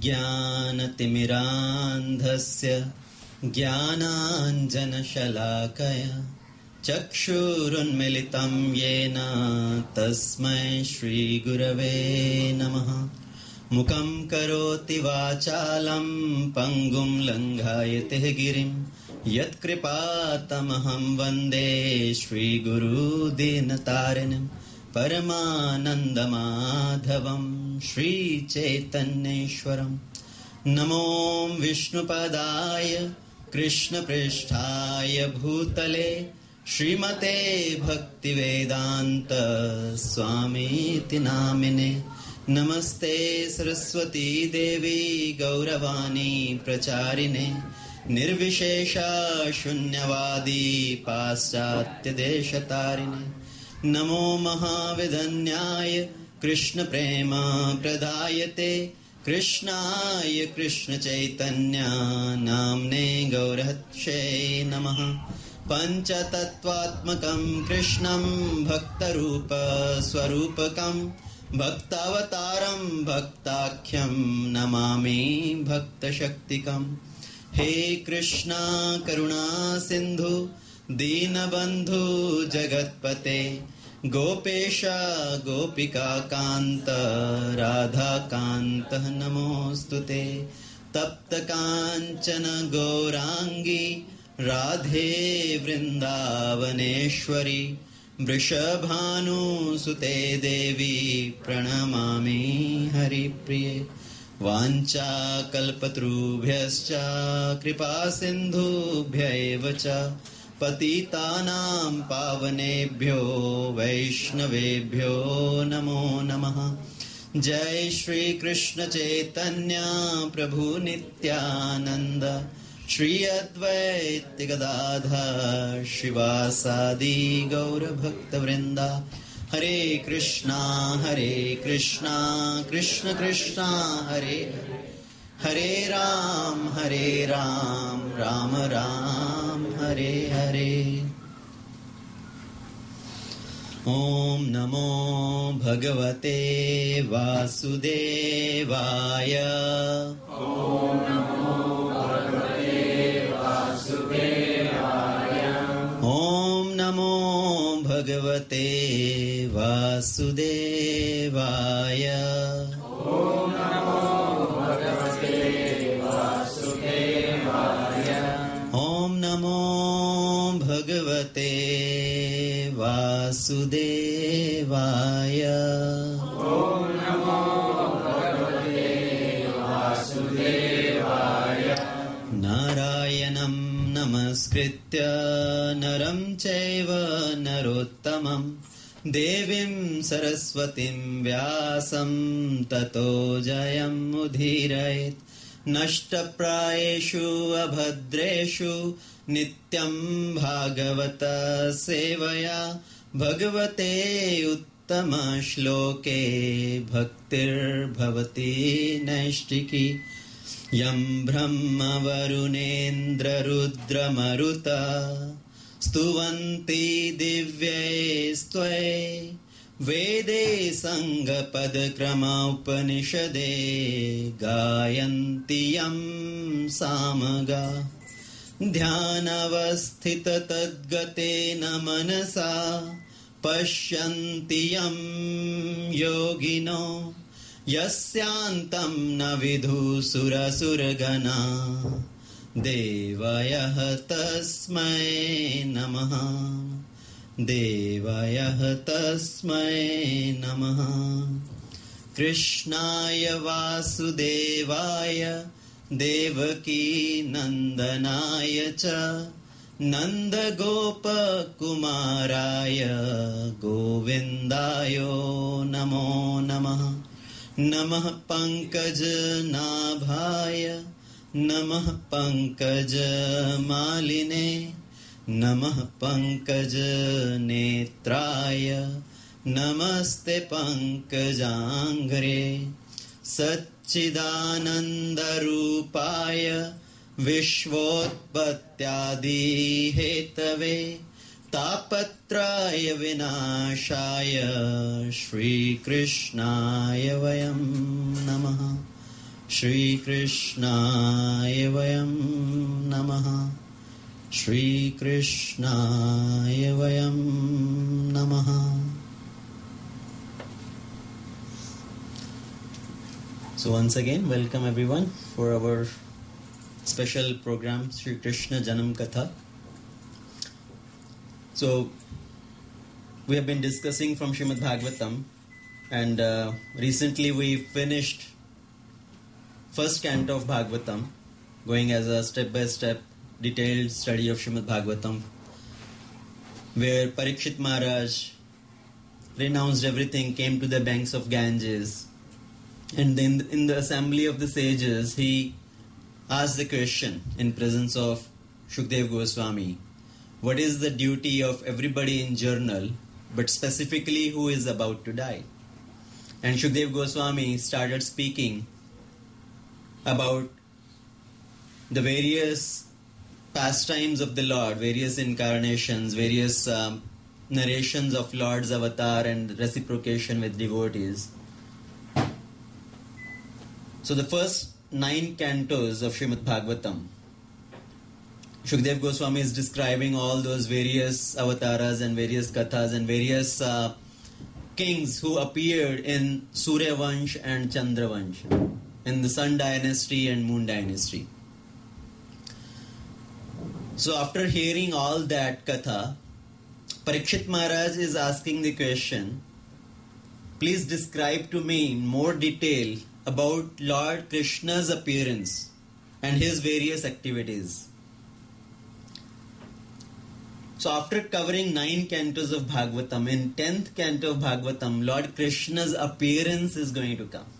ज्ञानतिमिरान्धस्य ज्ञानाञ्जनशलाकया चक्षुरुन्मिलितं येन तस्मै श्रीगुरवे नमः। मुखं करोति वाचालं पङ्गुं लङ्घयते गिरिं यत्कृपातमहं वन्दे श्रीगुरुदीनतारिणं परमानन्दमाधवं श्रीचैतन्येश्वरं। नमो विष्णुपदाय कृष्णपृष्ठाय भूतले श्रीमते भक्तिवेदान्त स्वामीति नामिने। नमस्ते सरस्वती देवी गौरवाणी प्रचारिणे निर्विशेषा शून्यवादी पाश्चात्यदेशतारिणे। नमो महाविधन्याय कृष्णप्रेम प्रदायते कृष्णाय कृष्णचैतन्य नाम्ने गौरहत्से नमः। पञ्चतत्त्वात्मकं कृष्णं भक्तरूप स्वरूपकं भक्तावतारं भक्ताख्यं नमामि भक्तशक्तिकम्। हे कृष्णा करुणा सिन्धु दीनबन्धु जगत्पते गोपेश गोपिकान्त राधाकान्त नमोऽस्तुते। तप्तकाञ्चन गौराङ्गी राधे वृन्दावनेश्वरी वृषभानुसुते देवी प्रणमामि हरिप्रिये। वाञ्छाकल्पतरुभ्यश्च कृपासिन्धुभ्यैव च पतितानां पावनेभ्यो वैष्णवेभ्यो नमो नमः। जय श्री कृष्ण चैतन्य प्रभु नित्यानंद श्री अद्वैत गदाधर शिवासादि गौर भक्तवृंदा। हरे कृष्णा कृष्ण कृष्णा हरे हरे राम राम राम हरे हरे। ओम नमो भगवते वासुदेवाय। ओम नमो भगवते वासुदेवाय। ओम नमो भगवते वासुदेवाय। ओम नमो भगवते वासुदेवाय। ओम नमो भगवते वासुदेवाय। ओम नमो भगवते वासुदेवाय। नारायणं नमस्कृत्य नरं चैव नरोत्तमं देवीं सरस्वतीं व्यासं ततो जयमुदीरयेत्। नष्टप्रायेषु अभद्रेषु नित्यं भागवत सेवया भगवते उत्तमश्लोके भक्तिर्भवति नैष्टिकी। यं ब्रह्म वरुणेन्द्ररुद्रमरुता स्तुवन्ति दिव्यैस्त्वै वेदे सङ्गपदक्रमोपनिषदे गायन्ति यं सामगा। ध्यानावस्थिततद्गतेन मनसा पश्यन्ति यं योगिनो यस्यान्तं न विदुः-सुरसुरगणा। देवाय तस्मै नमः देवाय तस्मै नमः। कृष्णाय वासुदेवाय देवकी नन्दनाय च नन्दगोपकुमाराय गोविन्दाय नमो नमः। नमः पङ्कजनाभाय नमः पङ्कजमालिने नमः पङ्कजनेत्राय नमस्ते पङ्कजाङ्घ्रे। सच्चिदानन्दरूपाय विश्वोत्पत्त्यादिहेतवे तापत्रय विनाशाय श्रीकृष्णाय वयं नमः। Shri Krishnaya Vayam Namaha. Shri Krishnaya Vayam Namaha. So once again, welcome everyone for our special program, Shri Krishna Janam Katha. So we have been discussing from Srimad Bhagavatam, and recently we finished first canto of Bhagavatam, going as a step-by-step detailed study of Srimad Bhagavatam, where Parikshit Maharaj renounced everything, came to the banks of Ganges, and then in the assembly of the sages, he asked the question in presence of Shukdev Goswami, what is the duty of everybody in journal, but specifically who is about to die? And Shukdev Goswami started speaking about the various pastimes of the Lord, various incarnations, various narrations of Lord's avatar and reciprocation with devotees. So the first 9 cantos of Srimad Bhagavatam, Shukdev Goswami is describing all those various avatars and various kathas and various kings who appeared in Surya Vansh and Chandra Vansh, in the Sun Dynasty and Moon Dynasty. So after hearing all that katha, Parikshit Maharaj is asking the question, please describe to me in more detail about Lord Krishna's appearance and his various activities. So after covering 9 cantos of Bhagavatam, in 10th canto of Bhagavatam, Lord Krishna's appearance is going to come.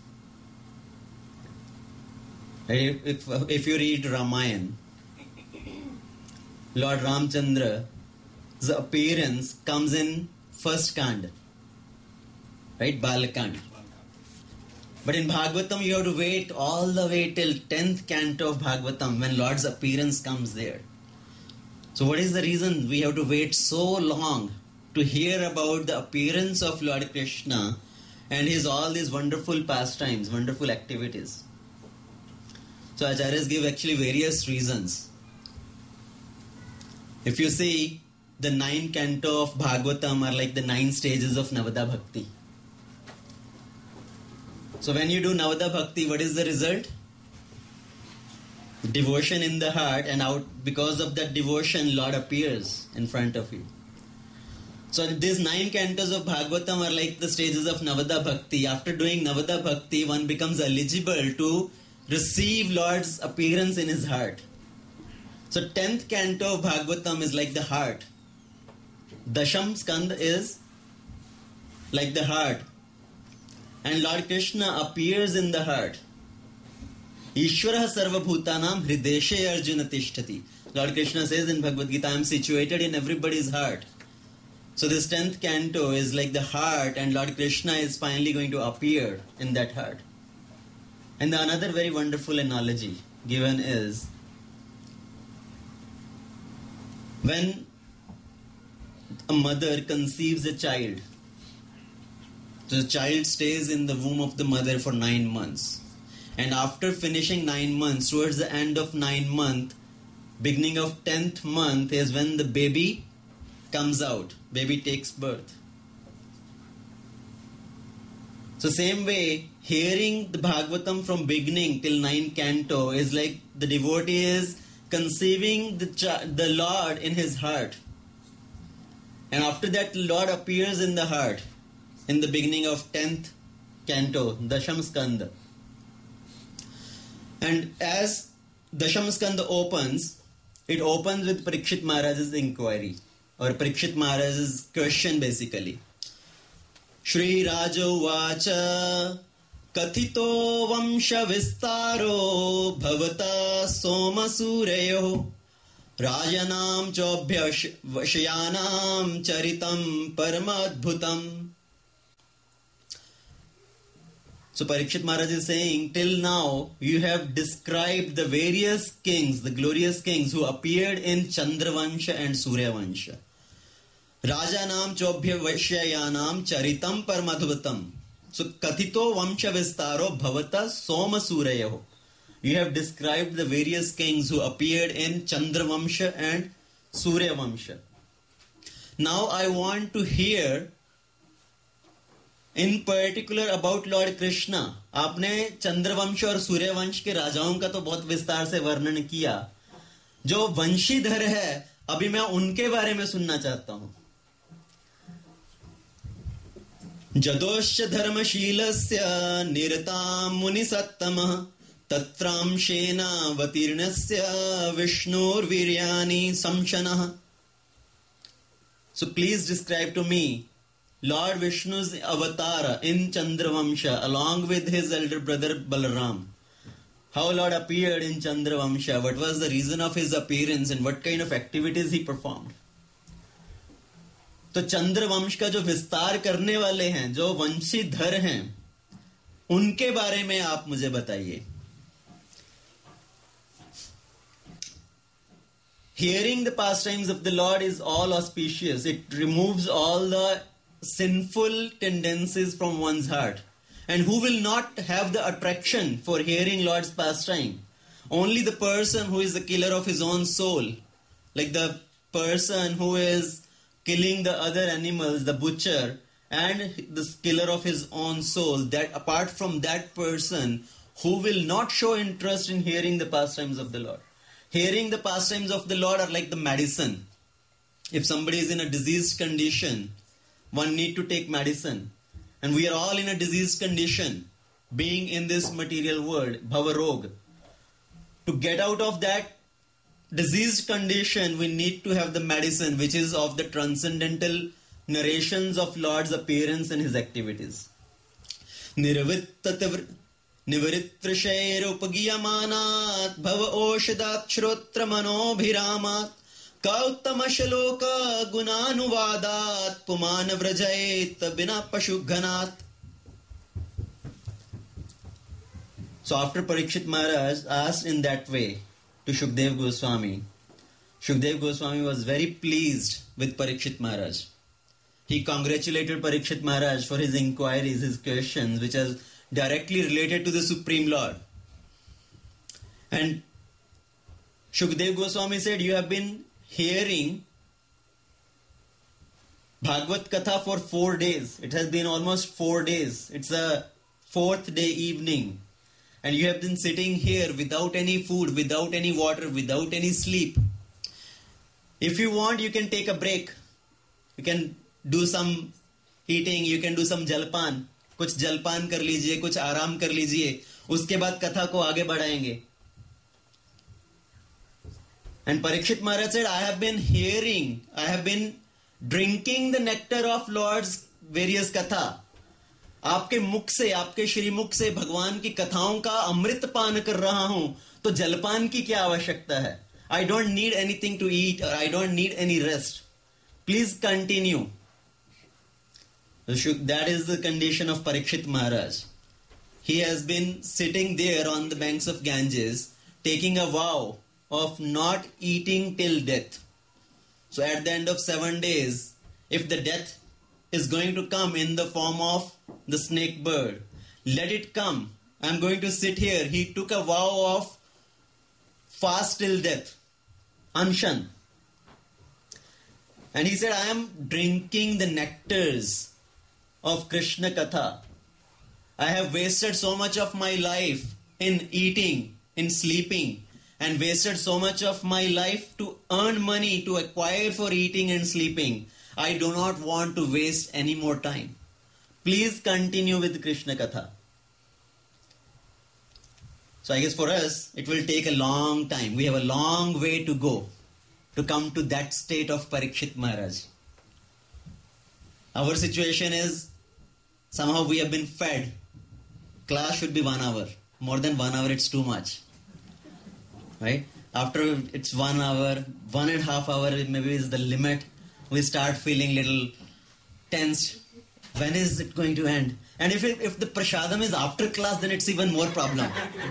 If you read Ramayana, Lord Ramchandra's appearance comes in first Kanda, right? Balakanda. But in Bhagavatam, you have to wait all the way till 10th canto of Bhagavatam when Lord's appearance comes there. So what is the reason we have to wait so long to hear about the appearance of Lord Krishna and his all these wonderful pastimes, wonderful activities? So Acharyas give actually various reasons. If you see, the 9 canto of Bhagavatam are like the 9 stages of Navada Bhakti. So when you do Navada Bhakti, what is the result? Devotion in the heart, and out because of that devotion, Lord appears in front of you. So these 9 cantos of Bhagavatam are like the stages of Navada Bhakti. After doing Navada Bhakti, one becomes eligible to receive Lord's appearance in his heart. So 10th canto of Bhagavatam is like the heart. Dasham Skanda is like the heart. And Lord Krishna appears in the heart. Ishvara sarva bhutanam hrideshe arjuna tishtati. Lord Krishna says in Bhagavad Gita, I am situated in everybody's heart. So this 10th canto is like the heart, and Lord Krishna is finally going to appear in that heart. And the another very wonderful analogy given is, when a mother conceives a child, the child stays in the womb of the mother for 9 months. And after finishing 9 months, towards the end of 9 months, beginning of 10th month is when the baby comes out. Baby takes birth. So same way, hearing the Bhagavatam from beginning till 9 canto is like the devotee is conceiving the Lord in his heart. And after that, the Lord appears in the heart in the beginning of 10th canto, Dasham Skanda. And as Dasham Skanda opens, it opens with Parikshit Maharaj's inquiry, or Parikshit Maharaj's question basically. Shri Raja Vacha Kathito Vamsha Vistaro Bhavata Soma Sureyo Rajanam Chobhya Vashayanam Charitam Paramadbhutam. So Parikshit Maharaj is saying, till now you have described the various kings, the glorious kings who appeared in Chandravansha and Suryavansha. Rajanam Chobhya Vaishyayanam Charitam Paramadbhutam. So Kathito Vamsha Vistaro Bhavata Soma Surayaho. You have described the various kings who appeared in Chandra Vamsha and Surya Vamsha. Now I want to hear in particular about Lord Krishna. आपने चंद्रवंश और सूर्यवंश के राजाओं का तो बहुत विस्तार से वर्णन किया. जो वंशीधर है, अभी मैं उनके बारे में सुनना चाहता हूं. जदोश्च धर्मशीलस्य निरतां मुनिसत्तमः तत्रांशेनावतीर्णस्य विष्णुर्वीर्याणि संशनः. So please describe to me Lord Vishnu's avatar in Chandravamsha along with his elder brother Balaram. How Lord appeared in Chandravamsha, what was the reason of his appearance and what kind of activities he performed. तो चंद्रवंश का जो विस्तार करने वाले हैं, जो वंशीधर हैं, उनके बारे में आप मुझे बताइए. Hearing the pastimes of the Lord is all auspicious. It removes all the sinful tendencies from one's heart. And who will not have the attraction for hearing Lord's pastime? Only the person who is the killer of his own soul, like the person who is killing the other animals, the butcher, and the killer of his own soul, that apart from that person, who will not show interest in hearing the pastimes of the Lord. Hearing the pastimes of the Lord are like the medicine. If somebody is in a diseased condition, one need to take medicine. And we are all in a diseased condition, being in this material world, bhavarog. To get out of that diseased condition, we need to have the medicine, which is of the transcendental narrations of Lord's appearance and his activities. Nivritrishairupagyamanat bhava oshadat shrotra manobhiramat kauttamashaloka gunanuvadat pumana vrajait bina pashughanat. So after Parikshit Maharaj asked in that way to Shukdev Goswami, Shukdev Goswami was very pleased with Parikshit Maharaj. He congratulated Parikshit Maharaj for his inquiries, his questions, which are directly related to the Supreme Lord. And Shukdev Goswami said, you have been hearing Bhagavad Katha for 4 days. It has been almost 4 days. It's a 4th day evening. And you have been sitting here without any food, without any water, without any sleep. If you want, you can take a break. You can do some eating, you can do some jalpan. कुछ जलपान कर लीजिए, कुछ आराम कर लीजिए, उसके बाद कथा को आगे बढ़ाएंगे. And Parikshit Maharaj said, I have been drinking the nectar of Lord's various katha. आपके मुख से, आपके श्रीमुख से भगवान की कथाओं का अमृत पान कर रहा हूं, तो जलपान की क्या आवश्यकता है? I don't need anything to eat or I don't need any rest. Please continue. That is the condition of Parikshit Maharaj. He has been sitting there on the banks of Ganges, taking a vow of not eating till death. So at the end of 7 days, if the death is going to come in the form of the snake bird, let it come. I'm going to sit here. He took a vow of fast till death, anshan. And he said, I am drinking the nectars of Krishna Katha. I have wasted so much of my life in eating, in sleeping, and wasted so much of my life to earn money, to acquire for eating and sleeping. I do not want to waste any more time. Please continue with Krishna Katha. So I guess for us, it will take a long time. We have a long way to go to come to that state of Parikshit Maharaj. Our situation is, somehow we have been fed. Class should be 1 hour. More than 1 hour, it's too much. Right? After it's 1 hour, 1.5 hours maybe is the limit. We start feeling little tense. When is it going to end? And if the prasadam is after class, then it's even more problem.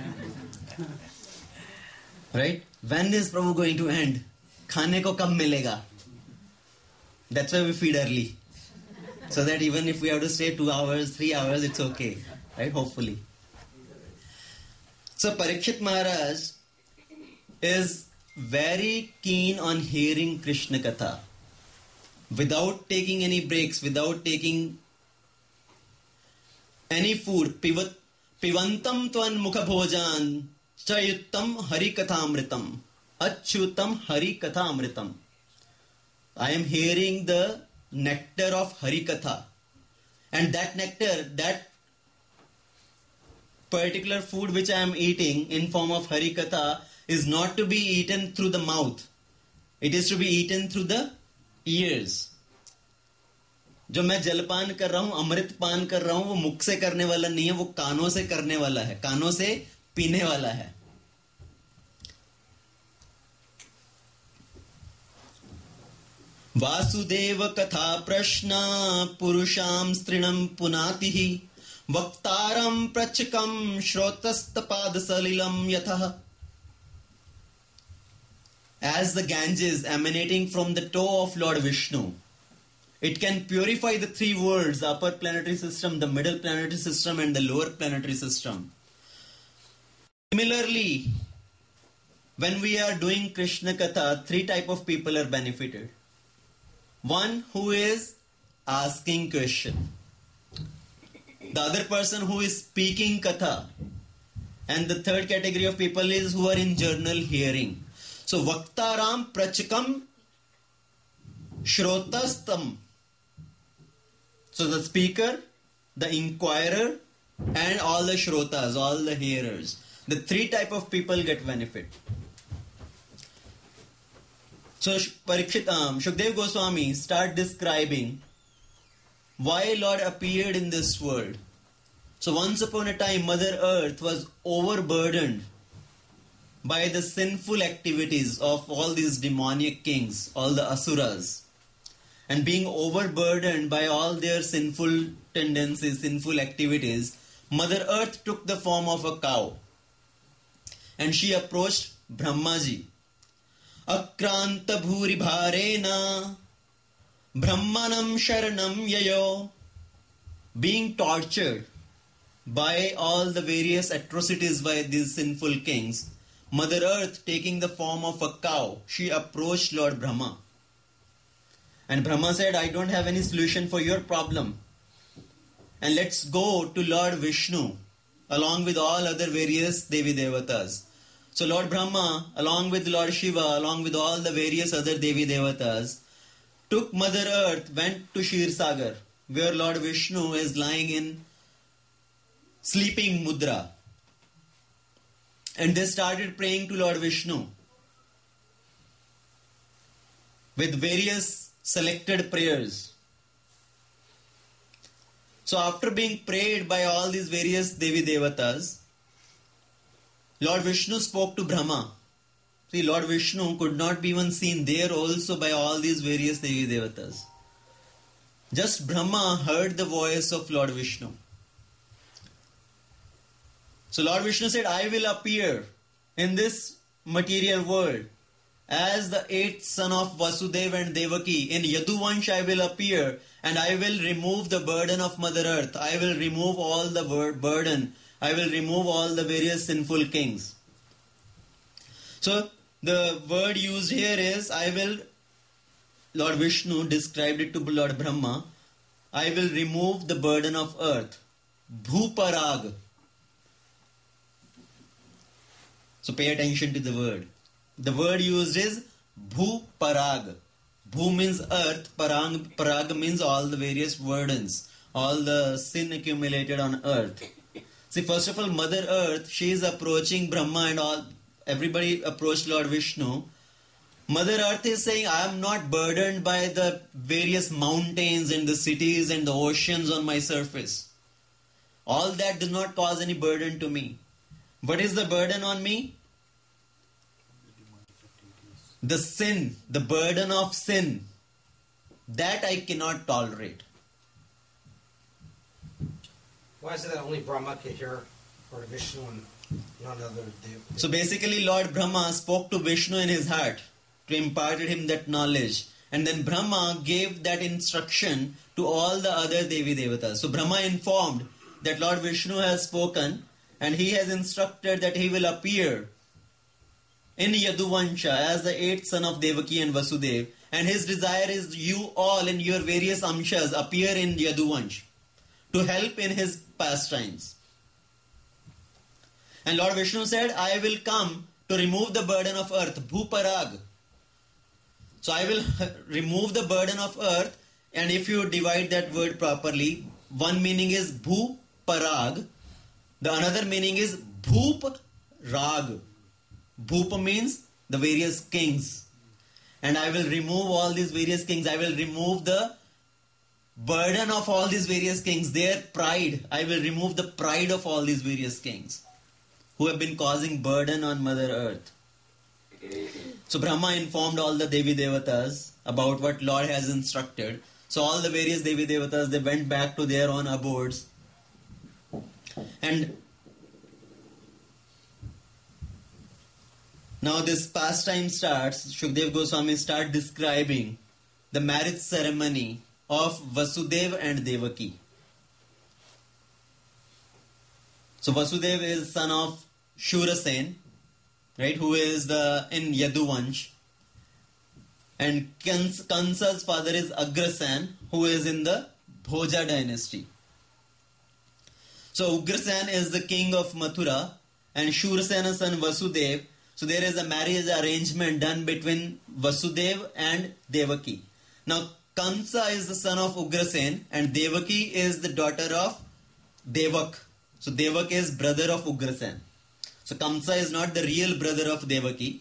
Right? When is Prabhu going to end? Khane ko kab milega? That's why we feed early. So that even if we have to stay 2 hours, 3 hours, it's okay. Right? Hopefully. So Parikshit Maharaj is very keen on hearing Krishna Katha. Without taking any breaks, without taking any food. Pivantam tvan mukha bhojan chayuttam hari kathamritam. Achyutam hari kathamritam. I am hearing the nectar of Harikatha. And that nectar, that particular food which I am eating in form of Harikatha is not to be eaten through the mouth. It is to be eaten through the ears. जो मैं जलपान कर रहा हूं, अमृत पान कर रहा हूं, वो मुख से करने वाला नहीं है, वो कानों से करने वाला है, कानों से पीने वाला है. वासुदेव कथा प्रश्न पुरुषां स्त्रीणं पुनातिः वक्तारं प्रचकं श्रोतस्तपाद सलिलं यतः. As the Ganges emanating from the toe of Lord Vishnu, it can purify the 3 worlds, the upper planetary system, the middle planetary system, and the lower planetary system. Similarly, when we are doing Krishna Katha, 3 types of people are benefited. One who is asking question. The other person who is speaking Katha. And the third category of people is who are in journal hearing. So, Vaktaram Prachakam Shrotastam. So, the speaker, the inquirer, and all the Shrotas, all the hearers. The 3 types of people get benefit. So, Shukdev Goswami start describing why Lord appeared in this world. So, once upon a time, Mother Earth was overburdened by the sinful activities of all these demonic kings, all the asuras. And being overburdened by all their sinful tendencies, sinful activities, Mother Earth took the form of a cow. And she approached Brahmaji. Akranta bhuri bharena brahmanam sharanam yayo. Being tortured by all the various atrocities by these sinful kings, Mother Earth taking the form of a cow, she approached Lord Brahma. And Brahma said, I don't have any solution for your problem. And let's go to Lord Vishnu along with all other various Devi Devatas. So Lord Brahma, along with Lord Shiva, along with all the various other Devi Devatas, took Mother Earth, went to Shir Sagar, where Lord Vishnu is lying in sleeping mudra. And they started praying to Lord Vishnu with various selected prayers. So after being prayed by all these various Devi Devatas, Lord Vishnu spoke to Brahma. See, Lord Vishnu could not be even seen there also by all these various Devi Devatas. Just Brahma heard the voice of Lord Vishnu. So Lord Vishnu said, I will appear in this material world as the 8th son of Vasudeva and Devaki. In Yaduvansh I will appear and I will remove the burden of Mother Earth. I will remove all the burden. I will remove all the various sinful kings. So the word used here is, Lord Vishnu described it to Lord Brahma, I will remove the burden of earth. Bhuparag. So pay attention to the word. The word used is Bhuparag. Bhu means earth, parag means all the various burdens, all the sin accumulated on earth. See, first of all, Mother Earth, she is approaching Brahma and all. Everybody approached Lord Vishnu. Mother Earth is saying, I am not burdened by the various mountains and the cities and the oceans on my surface. All that does not cause any burden to me. What is the burden on me? The sin, the burden of sin. That I cannot tolerate. Why is it that only Brahma can hear, or Vishnu and none other Dev? So basically Lord Brahma spoke to Vishnu in his heart to impart him that knowledge. And then Brahma gave that instruction to all the other Devi Devatas. So Brahma informed that Lord Vishnu has spoken and he has instructed that he will appear in Yaduvansha as the 8th son of Devaki and Vasudev. And his desire is you all in your various amshas appear in Yaduvansh to help in his pastimes. And Lord Vishnu said, I will come to remove the burden of earth, Bhuparag. So I will remove the burden of earth, and if you divide that word properly, one meaning is Bhuparag, the another meaning is Bhup Rag. Bhupa means the various kings. And I will remove all these various kings. I will remove the burden of all these various kings, their pride. I will remove the pride of all these various kings who have been causing burden on Mother Earth. So Brahma informed all the Devi Devatas about what Lord has instructed. So all the various Devi Devatas, they went back to their own abodes. And now this pastime starts. Shukdev Goswami starts describing the marriage ceremony of Vasudeva and Devaki. So Vasudeva is son of Shurasen, right, who is in Yaduvansh. And Kansa's father is Ugrasen, who is in the Bhoja dynasty. So Ugrasen is the king of Mathura and Shurasena's son Vasudeva. So there is a marriage arrangement done between Vasudeva and Devaki. Now Kansa is the son of Ugrasen and Devaki is the daughter of Devak. So Devak is brother of Ugrasen. So Kamsa is not the real brother of Devaki.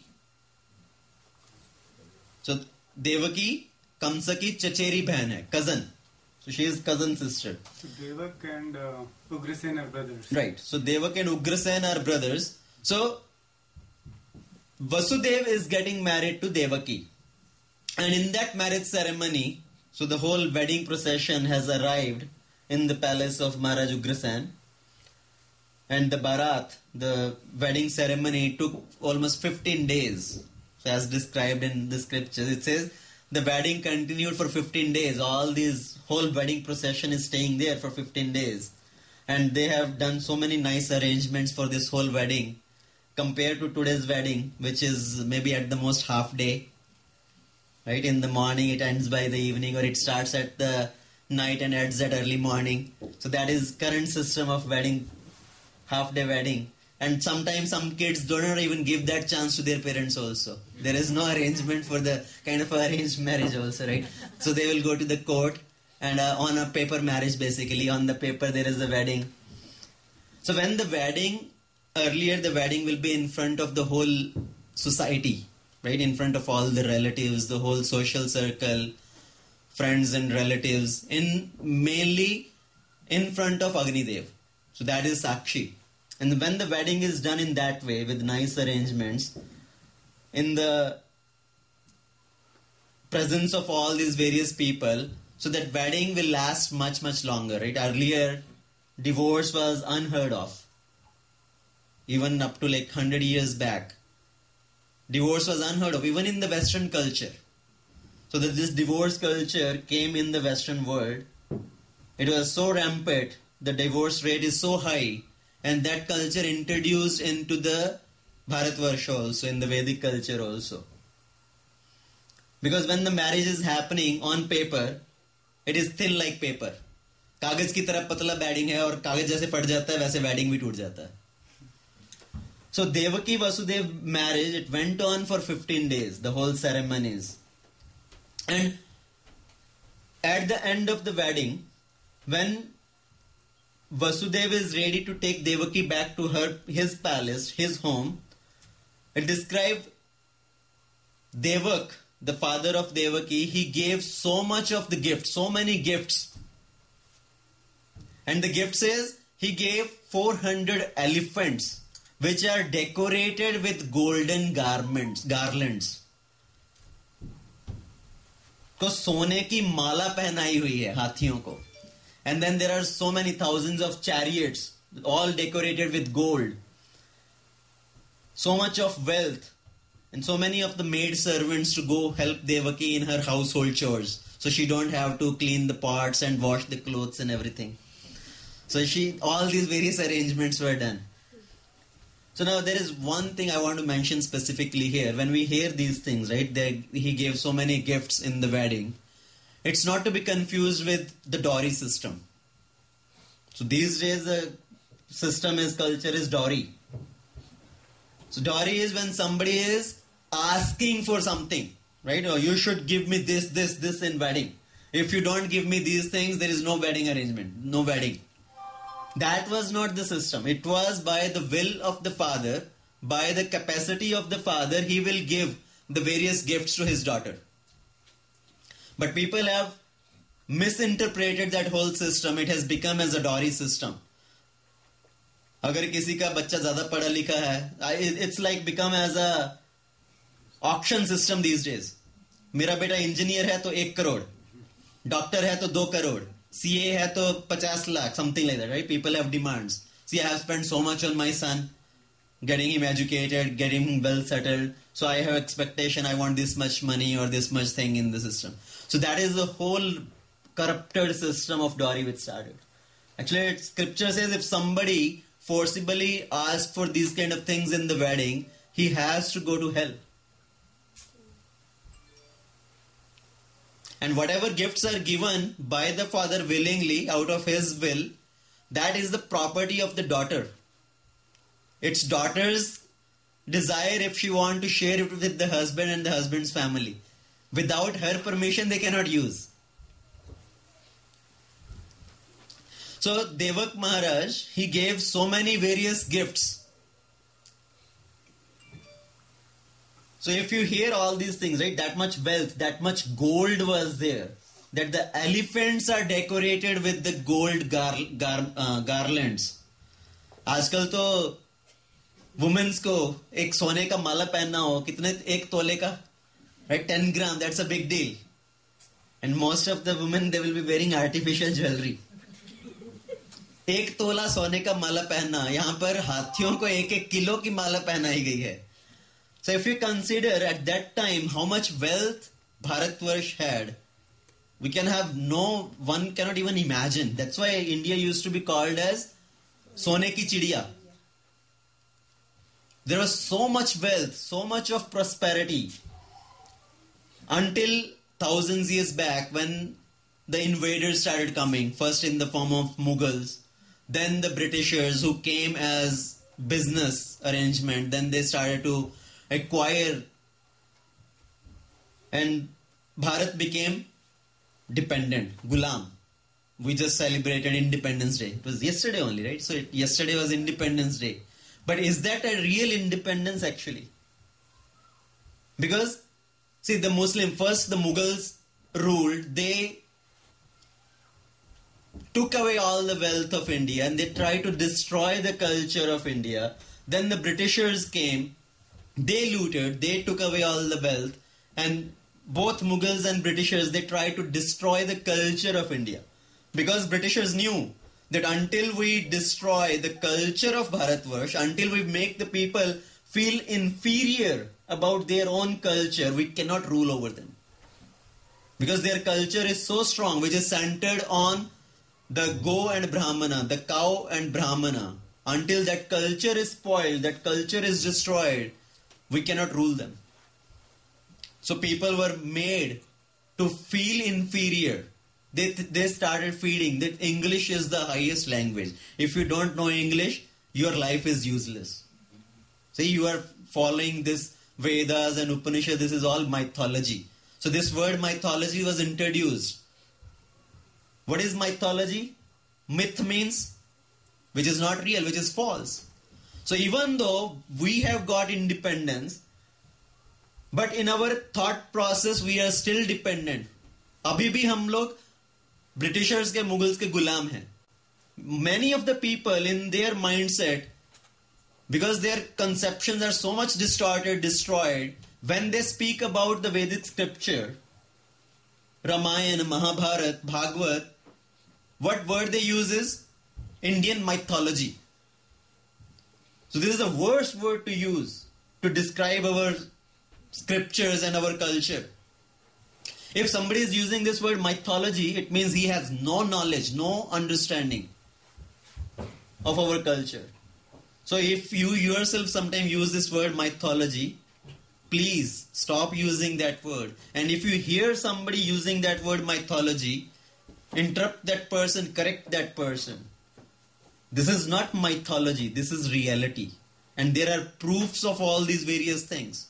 So Devaki Kamsa ki chacheri behen hai, cousin. So she is cousin sister. So Devak and Ugrasen are brothers. Right. So Devak and Ugrasen are brothers. So Vasudeva is getting married to Devaki. And in that marriage ceremony, so the whole wedding procession has arrived in the palace of Maharaj Ugrasen. And the Bharat, the wedding ceremony, took almost 15 days. So as described in the scriptures, it says the wedding continued for 15 days. All these whole wedding procession is staying there for 15 days. And they have done so many nice arrangements for this whole wedding. Compared to today's wedding, which is maybe at the most half day. Right? In the morning it ends by the evening, or it starts at the night and ends at early morning. So that is current system of wedding, half day wedding. And sometimes some kids do not even give that chance to their parents also. There is no arrangement for the kind of arranged marriage also, right? So they will go to the court and on a paper marriage basically. On the paper there is a wedding. So when the wedding, earlier the wedding will be in front of the whole society, right? In front of all the relatives, the whole social circle, friends and relatives, mainly in front of Agnidev. So that is Sakshi. And when the wedding is done in that way with nice arrangements, in the presence of all these various people, so that wedding will last much, much longer, right? Earlier, divorce was unheard of. Even up to like 100 years back. Divorce was unheard of, even in the Western culture. So that this divorce culture came in the Western world. It was so rampant, the divorce rate is so high, and that culture introduced into the Bharatvarsha also, in the Vedic culture also. Because when the marriage is happening on paper, it is thin like paper. कागज की तरह पतला wedding है और कागज जैसे फट जाता है वैसे wedding भी टूट जाता है. So Devaki Vasudeva marriage, it went on for 15 days, the whole ceremonies. And at the end of the wedding, when Vasudeva is ready to take Devaki back to his palace, his home, it described Devak, the father of Devaki, he gave so much of the gift, so many gifts. And the gift says he gave 400 elephants, which are decorated with golden garlands. को सोने की माला पहनाई हुई है हाथियों को. And then there are so many thousands of chariots, all decorated with gold. So much of wealth and so many of the maid servants to go help Devaki in her household chores. So she don't have to clean the pots and wash the clothes and everything. So all these various arrangements were done. So now there is one thing I want to mention specifically here. When we hear these things, right, he gave so many gifts in the wedding. It's not to be confused with the dowry system. So these days the culture is dowry. So dowry is when somebody is asking for something, right? Or you should give me this in wedding. If you don't give me these things, there is no wedding arrangement, no wedding. That was not the system. It was by the will of the father, by the capacity of the father, he will give the various gifts to his daughter. But people have misinterpreted that whole system. It has become as a dowry system. अगर किसी का बच्चा ज़्यादा पढ़ा लिखा है, it's like become as a auction system these days. मेरा बेटा इंजीनियर है तो 1 करोड़, डॉक्टर है तो 2 करोड़, CA है तो 50 lakh, something like that, right? People have demands. See, I have spent so much on my son, getting him educated, getting him well settled. So I have expectation, I want this much money or this much thing in the system. So that is the whole corrupted system of dowry which started. Actually, scripture says if somebody forcibly asks for these kind of things in the wedding, he has to go to hell. And whatever gifts are given by the father willingly, out of his will, that is the property of the daughter. It's daughter's desire if she wants to share it with the husband and the husband's family. Without her permission, they cannot use. So Devak Maharaj, he gave so many various gifts. So if you hear all these things, right, that much wealth, that much gold was there, that the elephants are decorated with the gold garlands. आजकल तो women's को एक सोने का माला पहनना हो, कितने 1 तोले का, right, 10 gram, that's a big deal. And most of the women, they will be wearing artificial jewelry. 1 तोला सोने का माला पहनना, यहाँ पर हाथियों को 1-1 किलो की माला पहनाई गई है. So if you consider at that time how much wealth Bharatvarsh had, we can have one cannot even imagine. That's why India used to be called as Sone ki Chidiya. There was so much wealth, so much of prosperity until thousands years back when the invaders started coming, first in the form of Mughals, then the Britishers who came as business arrangement, then they started to acquire, and Bharat became dependent, Gulam. We just celebrated Independence Day. It was yesterday only, right? So yesterday was Independence Day. But is that a real independence actually? Because, see, the Mughals ruled, they took away all the wealth of India and they tried to destroy the culture of India. Then the Britishers came, they looted, they took away all the wealth, and both Mughals and Britishers, they tried to destroy the culture of India. Because Britishers knew that until we destroy the culture of Bharatvarsh, until we make the people feel inferior about their own culture, we cannot rule over them. Because their culture is so strong, which is centered on the go and Brahmana, the cow and Brahmana. Until that culture is spoiled, that culture is destroyed, we cannot rule them. So people were made to feel inferior. They started feeling that English is the highest language. If you don't know English, your life is useless. See, you are following this Vedas and Upanishads, this is all mythology. So this word mythology was introduced. What is mythology? Myth means which is not real, which is false. So even though we have got independence, but in our thought process we are still dependent. अभी भी हम लोग Britishers के Mughals के गुलाम हैं. Many of the people in their mindset, because their conceptions are so much distorted, destroyed, when they speak about the Vedic scripture, Ramayana, Mahabharata, Bhagavad, what word they use is Indian mythology. So this is the worst word to use to describe our scriptures and our culture. If somebody is using this word mythology, it means he has no knowledge, no understanding of our culture. So if you yourself sometimes use this word mythology, please stop using that word. And if you hear somebody using that word mythology, interrupt that person, correct that person. This is not mythology, this is reality. And there are proofs of all these various things.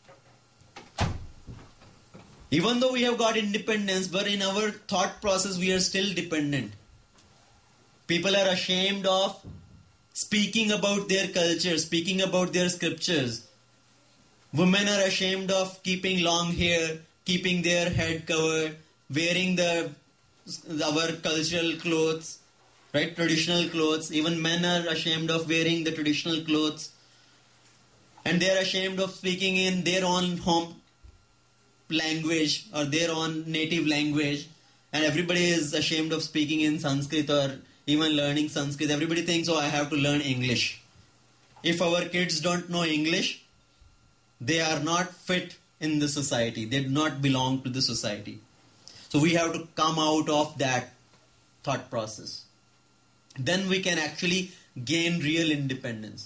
Even though we have got independence, but in our thought process we are still dependent. People are ashamed of speaking about their culture, speaking about their scriptures. Women are ashamed of keeping long hair, keeping their head covered, wearing our cultural clothes, right? Traditional clothes. Even men are ashamed of wearing the traditional clothes. And they are ashamed of speaking in their own home language or their own native language. And everybody is ashamed of speaking in Sanskrit or even learning Sanskrit. Everybody thinks, oh, I have to learn English. If our kids don't know English, they are not fit in the society. They do not belong to the society. So we have to come out of that thought process. Then we can actually gain real independence.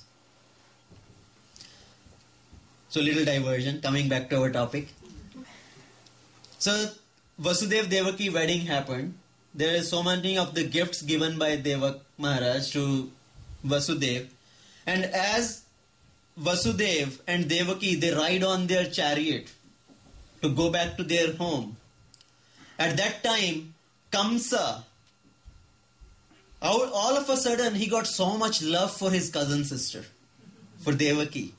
So little diversion, coming back to our topic. So Vasudeva Devaki wedding happened. There is so many of the gifts given by Devak Maharaj to Vasudeva. And as Vasudeva and Devaki, they ride on their chariot to go back to their home. At that time, Kamsa, all of a sudden, he got so much love for his cousin sister, for Devaki.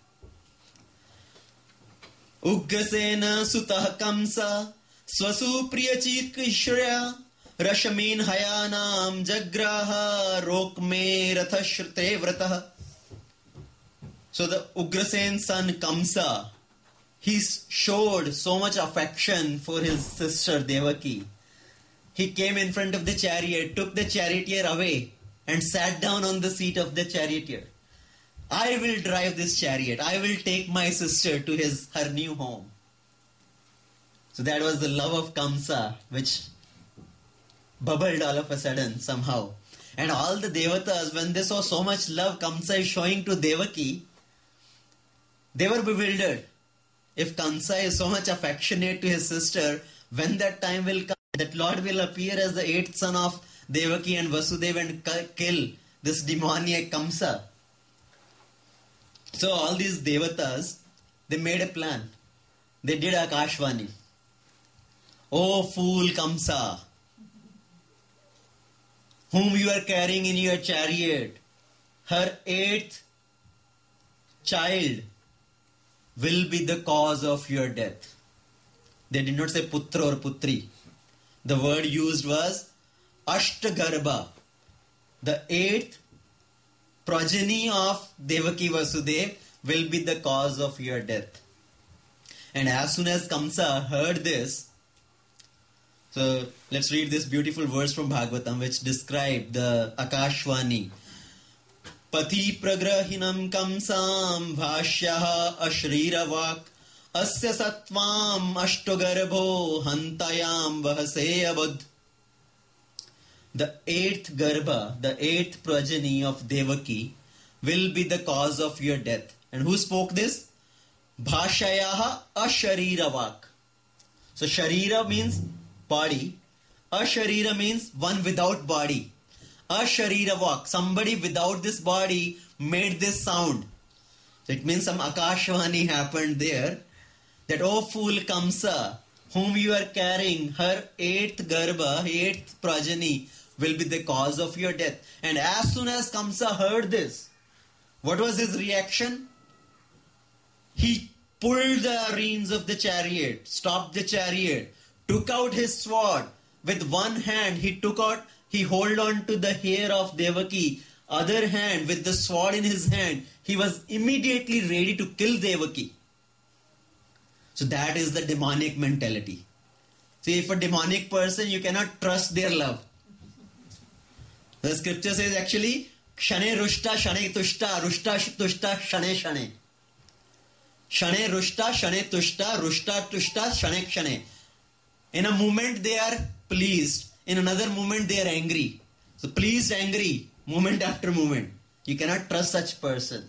Ugrasena sutah Kamsa, swasu priyachit kishya, rashamin hayanam jagraha, rokme rathashrute vratah. So the Ugrasen's son Kamsa, he showed so much affection for his sister Devaki. He came in front of the chariot, took the charioteer away and sat down on the seat of the charioteer. I will drive this chariot. I will take my sister to her new home. So that was the love of Kamsa, which bubbled all of a sudden somehow. And all the devatas, when they saw so much love Kamsa is showing to Devaki, they were bewildered. If Kamsa is so much affectionate to his sister, when that time will come, that Lord will appear as the 8th son of Devaki and Vasudeva and kill this demoniac Kamsa. So all these devatas, they made a plan. They did Akashvani. Oh fool Kamsa, whom you are carrying in your chariot, her 8th child will be the cause of your death. They did not say putra or putri. The word used was Ashtagarbha. The 8th progeny of Devaki Vasudeva will be the cause of your death. And as soon as Kamsa heard this, so let's read this beautiful verse from Bhagavatam which describes the Akashvani. Pati pragrahinam kamsam bhashyaha ashriravak asya satvam ashtogarbho hantayam vahaseyabud. The 8th Garbha, the 8th progeny of Devaki will be the cause of your death. And who spoke this? Bhashayaha ashariravak. So sharira means body. Asharira means one without body. Ashariravak, somebody without this body made this sound. So it means some Akashvani happened there. That, oh fool Kamsa, whom you are carrying, her 8th Garbha, 8th progeny, will be the cause of your death. And as soon as Kamsa heard this, what was his reaction? He pulled the reins of the chariot, stopped the chariot, took out his sword. With one hand, he held on to the hair of Devaki. Other hand, with the sword in his hand, he was immediately ready to kill Devaki. So that is the demonic mentality. See, if a demonic person, you cannot trust their love. The scripture says actually, Shane Rushta, Shane Tushta, Rushta Tushta, Shane Shane. Shane rushta, shane tushta, rushta tushta, shane kshane. In a moment they are pleased, in another moment they are angry. So pleased, angry, moment after moment. You cannot trust such person.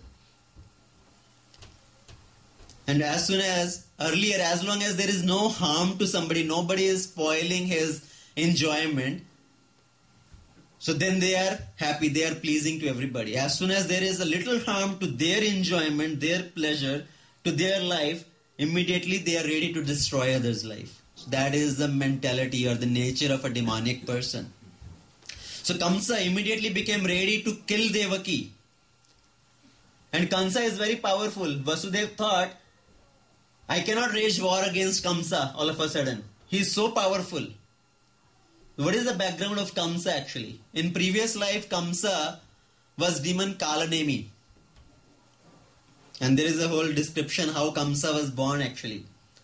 And as soon as, earlier, as long as there is no harm to somebody, nobody is spoiling his enjoyment, so then they are happy, they are pleasing to everybody. As soon as there is a little harm to their enjoyment, their pleasure, to their life, immediately they are ready to destroy others' life. So that is the mentality or the nature of a demonic person. So Kamsa immediately became ready to kill Devaki. And Kamsa is very powerful. Vasudeva thought, I cannot wage war against Kamsa all of a sudden. He is so powerful. What is the background of Kamsa actually? In previous life, Kamsa was demon Kalanemi. And there is a whole description how Kamsa was born actually.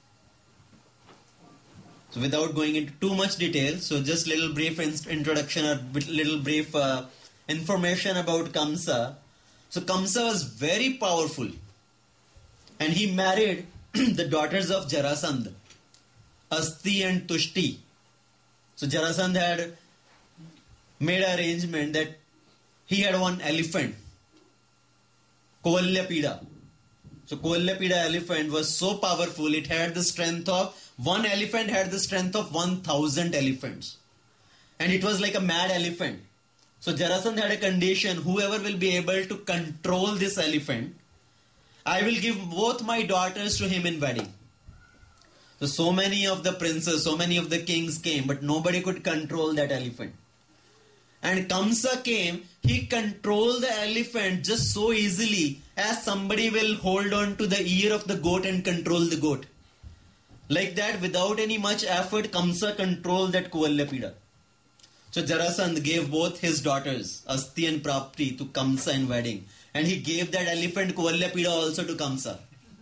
So without going into too much detail, so just little brief introduction or little brief information about Kamsa. So Kamsa was very powerful. And he married the daughters of Jarasandha, Asti and Tushti. So Jarasandha had made an arrangement that he had one elephant, Kovalyapida. So Kovalyapida elephant was so powerful, it had the strength of, one elephant had the strength of 1,000 elephants. And it was like a mad elephant. So Jarasandha had a condition, whoever will be able to control this elephant, I will give both my daughters to him in wedding. So many of the princes, so many of the kings came, but nobody could control that elephant. And Kamsa came, he controlled the elephant just so easily as somebody will hold on to the ear of the goat and control the goat. Like that, without any much effort, Kamsa controlled that Kovalyapida. So Jarasandha gave both his daughters, Asti and Prapti, to Kamsa in wedding. And he gave that elephant Kovalyapida also to Kamsa.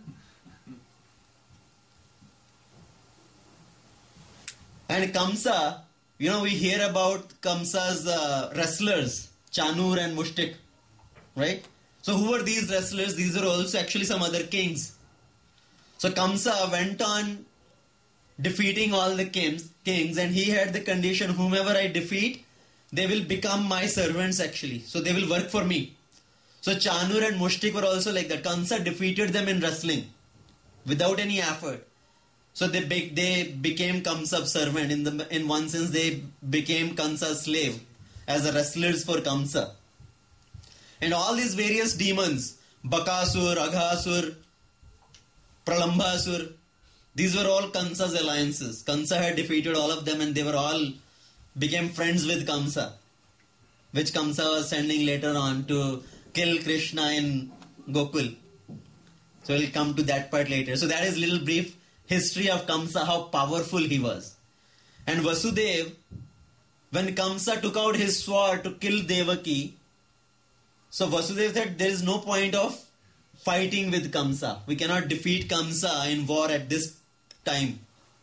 And Kamsa, we hear about Kamsa's wrestlers, Chanur and Mushtik, right? So who were these wrestlers? These are also actually some other kings. So Kamsa went on defeating all the kings and he had the condition, whomever I defeat, they will become my servants actually. So they will work for me. So Chanur and Mushtik were also like that. Kamsa defeated them in wrestling without any effort. So they became Kamsa's servant. In one sense, they became Kamsa's slave as wrestlers for Kamsa. And all these various demons, Bakasur, Aghasur, Pralambasur, these were all Kamsa's alliances. Kamsa had defeated all of them and they were all became friends with Kamsa, which Kamsa was sending later on to kill Krishna in Gokul. So we'll come to that part later. So that is little brief history of Kamsa, how powerful he was. And Vasudeva, when Kamsa took out his sword to kill Devaki, so Vasudeva said there is no point of fighting with Kamsa. We cannot defeat Kamsa in war at this time.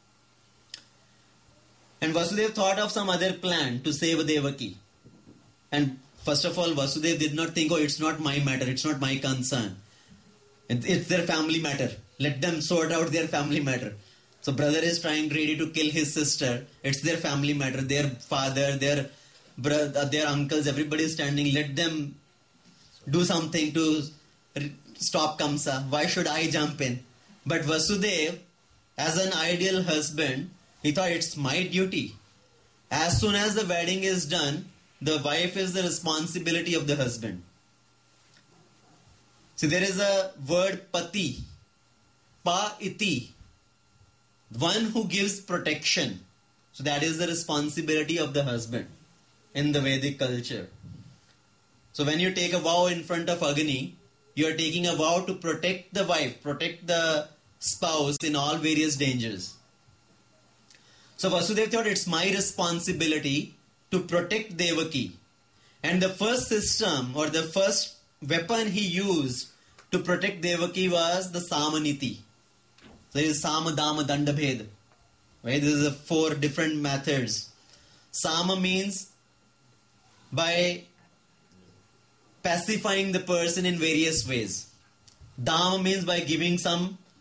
And Vasudeva thought of some other plan to save Devaki. And first of all, Vasudeva did not think, it's not my matter, it's not my concern. It's their family matter. Let them sort out their family matter. So brother is ready to kill his sister. It's their family matter. Their father, their brother, their uncles, everybody is standing. Let them do something to stop Kamsa. Why should I jump in? But Vasudeva, as an ideal husband, he thought it's my duty. As soon as the wedding is done, the wife is the responsibility of the husband. See, there is a word pati, pa iti, one who gives protection. So that is the responsibility of the husband in the Vedic culture. So when you take a vow in front of Agni, you are taking a vow to protect the wife, protect the spouse in all various dangers. So Vasudeva thought it's my responsibility to protect Devaki. And the first system or the first weapon he used to protect Devaki was the Samaniti. So there is Sama, Dama, Danda, Bhed. Right? This is 4 different methods. Sama means by pacifying the person in various ways. Dama means by giving some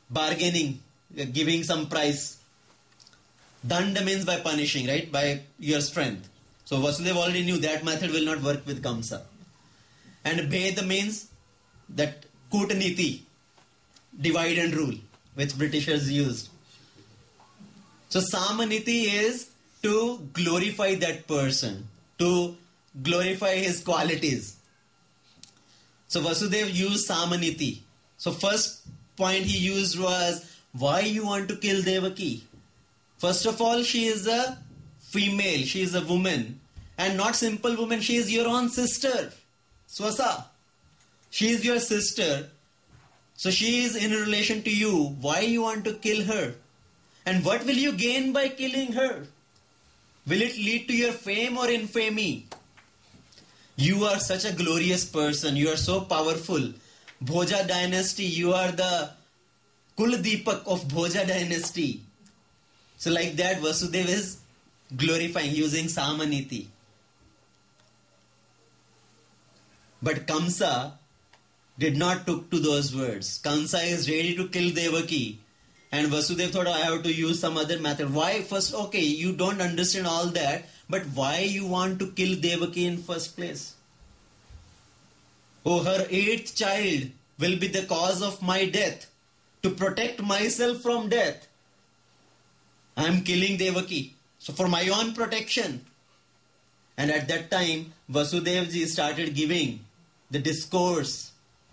bargaining, giving some price. Danda means by punishing, right? By your strength. So Vasudeva already knew that method will not work with Kamsa. And Bheda means that Kootaniti, divide and rule, which Britishers used. So Samaniti is to glorify that person, to glorify his qualities. So Vasudeva used Samaniti. So first point he used was, why you want to kill Devaki? First of all, she is a female, she is a woman, and not simple woman, she is your own sister, Swasa. She is your sister, so she is in relation to you. Why you want to kill her? And what will you gain by killing her? Will it lead to your fame or infamy? You are such a glorious person, you are so powerful. Bhoja dynasty, you are the Kuldeepak of Bhoja dynasty. So like that, Vasudeva is glorifying using Samaniti. But Kamsa did not took to those words. Kamsa is ready to kill Devaki. And Vasudeva thought, I have to use some other method. Why? First, okay, you don't understand all that. But why you want to kill Devaki in first place? Oh, her 8th child will be the cause of my death. To protect myself from death, I am killing Devaki. So for my own protection. And at that time, Vasudeva ji started giving the discourse.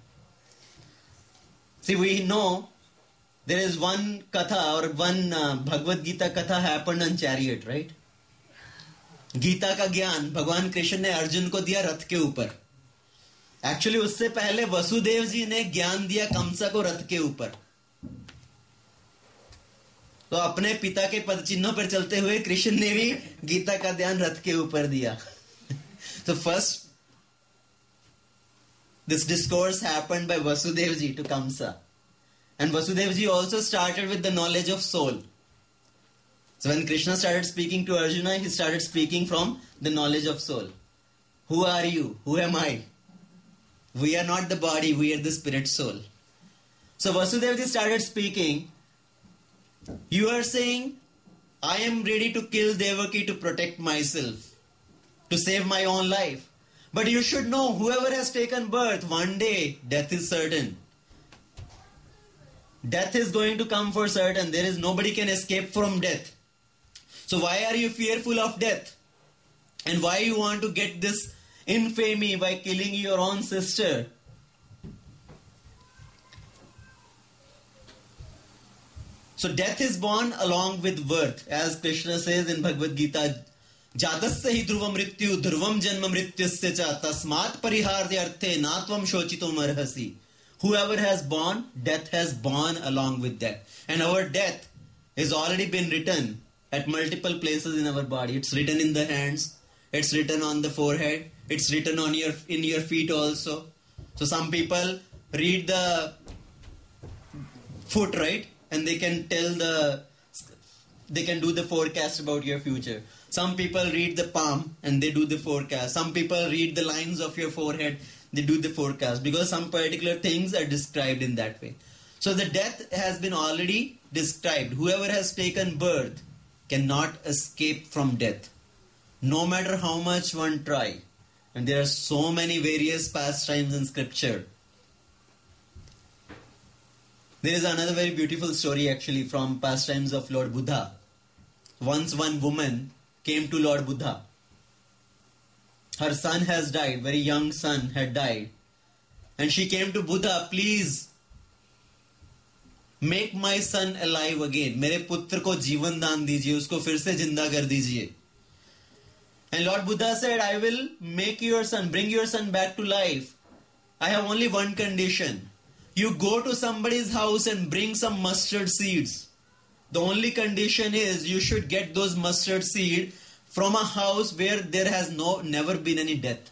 See, we know there is one katha or one Bhagavad Gita katha happened on chariot, right? Gita का ज्ञान भगवान कृष्ण ने अर्जुन को दिया रथ के ऊपर. Actually उससे पहले वसुदेव जी ने ज्ञान दिया कंसा को रथ के ऊपर. तो अपने पिता के पद चिन्हों पर चलते हुए कृष्ण ने भी गीता का ध्यान रथ के ऊपर दिया. So first, this discourse happened by Vasudeva ji to Kamsa. And Vasudeva ji also started with the knowledge of soul. So when Krishna started speaking to Arjuna, he started speaking from the knowledge of soul. Who are you? Who am I? We are not the body, we are the spirit soul. So Vasudeva ji started speaking. You are saying, I am ready to kill Devaki to protect myself, to save my own life. But you should know, whoever has taken birth, one day death is certain. Death is going to come for certain. There is nobody can escape from death. So why are you fearful of death? And why you want to get this infamy by killing your own sister? So death is born along with birth. As Krishna says in Bhagavad Gita, Jatasya hi dhruvam mrityu dhruvam janma mrityasya cha tasmat pariharya arthe natvam shochitum arhasi. Whoever has born, death has born along with that. And our death has already been written at multiple places in our body. It's written in the hands. It's written on the forehead. It's written on in your feet also. So some people read the foot, right? And they can do the forecast about your future. Some people read the palm and they do the forecast. Some people read the lines of your forehead. They do the forecast because some particular things are described in that way. So the death has been already described. Whoever has taken birth cannot escape from death, no matter how much one try. And there are so many various pastimes in scripture. There is another very beautiful story actually from pastimes of Lord Buddha. Once one woman came to Lord Buddha. Her son has died, very young son had died. And she came to Buddha, please make my son alive again. मेरे पुत्र को जीवन दान दीजिए, उसको फिर से जिंदा कर दीजिए. And Lord Buddha said, I will make your son, bring your son back to life. I have only one condition. You go to somebody's house and bring some mustard seeds. The only condition is you should get those mustard seeds from a house where there has never been any death.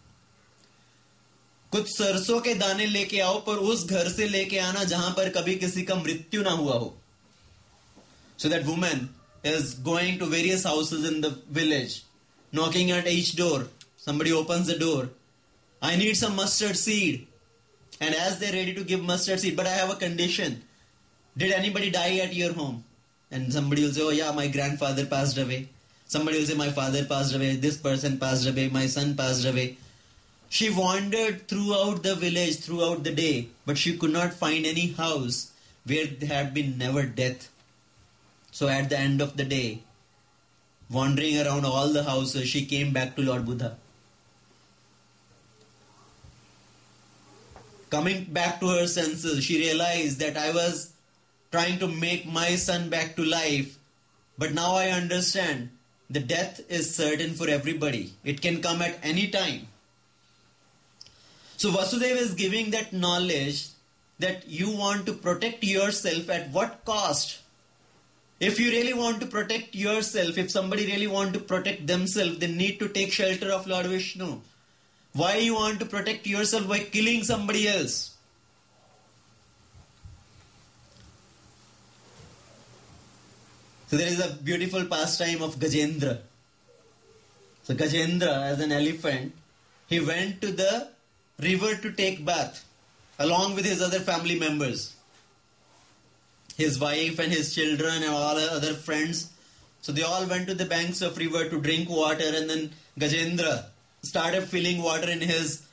कुछ सरसों के दाने लेके आओ, पर उस घर से लेके आना जहां पर कभी किसी का मृत्यु ना हुआ हो. So that woman is going to various houses in the village, knocking at each door. Somebody opens the door. I need some mustard seed. And as they're ready to give mustard seed, but I have a condition. Did anybody die at your home? And somebody will say, oh yeah, my grandfather passed away. Somebody will say, my father passed away, this person passed away, my son passed away. She wandered throughout the village, throughout the day, but she could not find any house where there had been never death. So at the end of the day, wandering around all the houses, she came back to Lord Buddha. Coming back to her senses, she realized that I was trying to make my son back to life, but now I understand the death is certain for everybody. It can come at any time. So Vasudeva is giving that knowledge that you want to protect yourself at what cost. If you really want to protect yourself, if somebody really want to protect themselves, they need to take shelter of Lord Vishnu. Why you want to protect yourself by killing somebody else? So there is a beautiful pastime of Gajendra. So Gajendra, as an elephant, he went to the river to take bath along with his other family members. His wife and his children and all other friends. So they all went to the banks of river to drink water, and then Gajendra started filling water in his,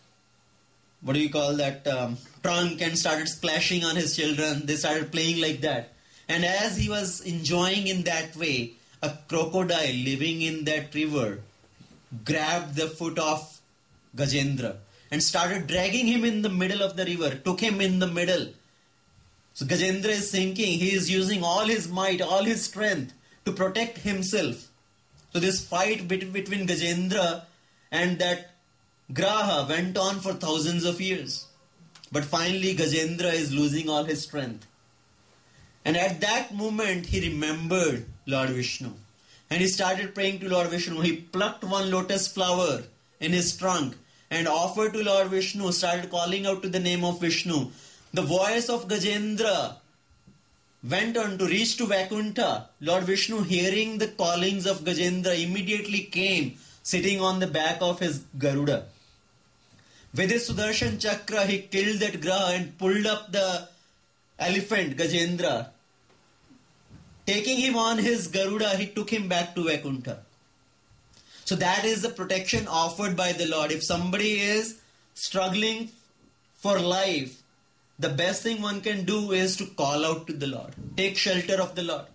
trunk, and started splashing on his children. They started playing like that. And as he was enjoying in that way, a crocodile living in that river grabbed the foot of Gajendra and started dragging him in the middle of the river, took him in the middle. So Gajendra is thinking he is using all his might, all his strength to protect himself. So this fight between Gajendra and that Graha went on for thousands of years. But finally Gajendra is losing all his strength. And at that moment he remembered Lord Vishnu. And he started praying to Lord Vishnu. He plucked one lotus flower in his trunk and offered to Lord Vishnu, started calling out to the name of Vishnu. The voice of Gajendra went on to reach to Vaikuntha. Lord Vishnu, hearing the callings of Gajendra, immediately came, sitting on the back of his Garuda. With his Sudarshan Chakra, he killed that Graha and pulled up the elephant, Gajendra. Taking him on his Garuda, he took him back to Vaikuntha. So that is the protection offered by the Lord. If somebody is struggling for life, the best thing one can do is to call out to the Lord. Take shelter of the Lord.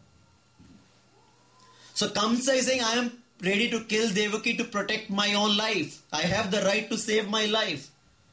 So Kamsa is saying, I am ready to kill Devaki to protect my own life. I have the right to save my life.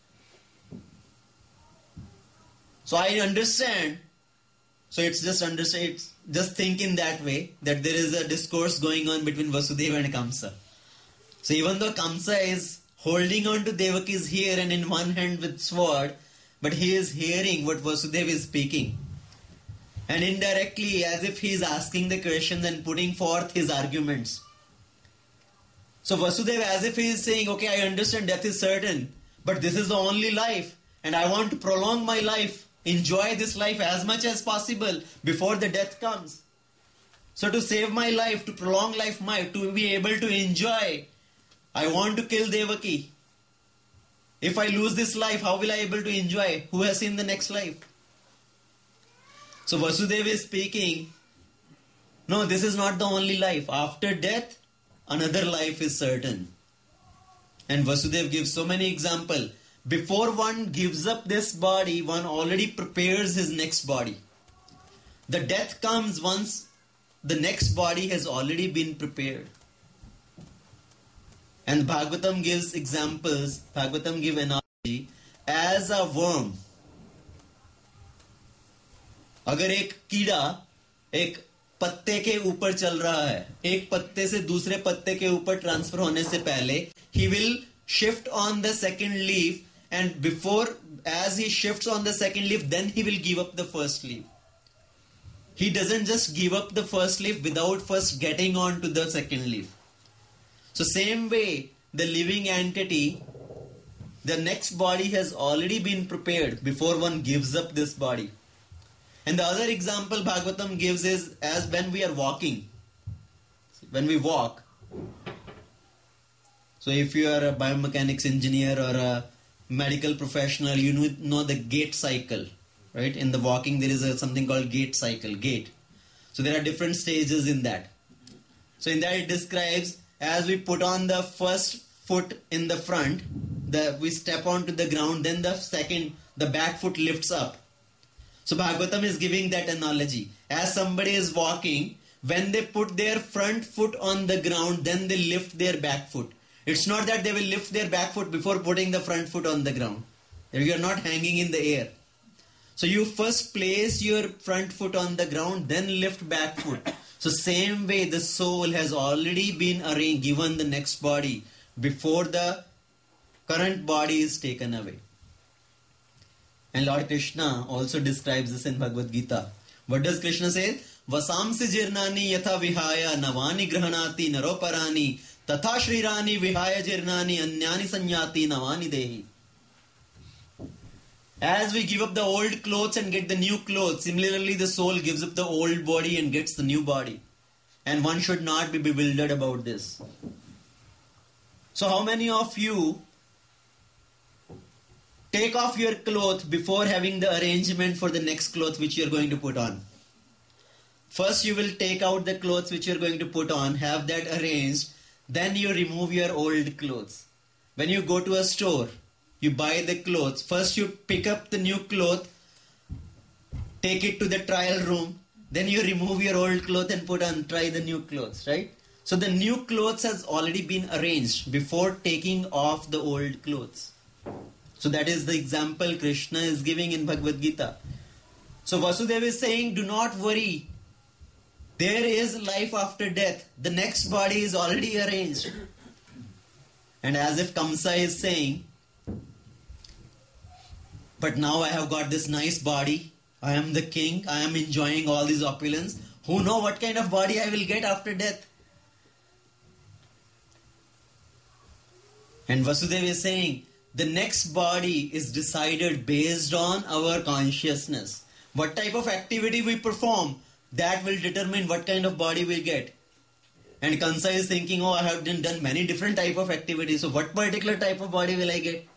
So I understand. So it's just think in that way, that there is a discourse going on between Vasudeva and Kamsa. So even though Kamsa is holding on to Devaki's hair and in one hand with sword, but he is hearing what Vasudeva is speaking. And indirectly, as if he is asking the questions and putting forth his arguments. So Vasudeva, as if he is saying, okay, I understand death is certain, but this is the only life, and I want to prolong my life, enjoy this life as much as possible before the death comes. So to save my life, to prolong life, to be able to enjoy, I want to kill Devaki. If I lose this life, how will I be able to enjoy? Who has seen the next life? So Vasudeva is speaking, no, this is not the only life. After death, another life is certain. And Vasudeva gives so many examples. Before one gives up this body, one already prepares his next body. The death comes once the next body has already been prepared. And Bhagavatam gives examples, Bhagavatam gives analogy, as a worm. अगर एक कीड़ा एक पत्ते के ऊपर चल रहा है, एक पत्ते से दूसरे पत्ते के ऊपर ट्रांसफर होने से पहले, he will shift on the second leaf, and before, as he shifts on the second leaf, then he will give up the first leaf. He doesn't just give up the first leaf without first getting on to the second leaf. So same way, the living entity, the next body has already been prepared before one gives up this body. And the other example Bhagavatam gives is as when we are walking. When we walk. So if you are a biomechanics engineer or a medical professional, you know the gait cycle. right? In the walking, there is something called gait cycle, gait. So there are different stages in that. So in that it describes, as we put on the first foot in the front, we step onto the ground, then the back foot lifts up. So Bhagavatam is giving that analogy. As somebody is walking, when they put their front foot on the ground, then they lift their back foot. It's not that they will lift their back foot before putting the front foot on the ground. You are not hanging in the air. So you first place your front foot on the ground, then lift back foot. So same way the soul has already been given the next body before the current body is taken away. And Lord Krishna also describes this in Bhagavad Gita. What does Krishna say? Vasamsi jirnani yatha vihaya navani grahanati naroparani tatha shrirani vihaya jirnani anyani sanyati navani dehi. As we give up the old clothes and get the new clothes, similarly the soul gives up the old body and gets the new body. And one should not be bewildered about this. So how many of you take off your clothes before having the arrangement for the next cloth which you are going to put on? First you will take out the clothes which you are going to put on, have that arranged, then you remove your old clothes. When you go to a store, you buy the clothes. First you pick up the new cloth, take it to the trial room, then you remove your old cloth and try the new clothes, right? So the new clothes has already been arranged before taking off the old clothes. So that is the example Krishna is giving in Bhagavad Gita. So Vasudeva is saying, do not worry. There is life after death. The next body is already arranged. And as if Kamsa is saying, but now I have got this nice body. I am the king. I am enjoying all these opulence. Who knows what kind of body I will get after death? And Vasudeva is saying, the next body is decided based on our consciousness. What type of activity we perform, that will determine what kind of body we get. And Kansa is thinking, I have done many different type of activities. So what particular type of body will I get?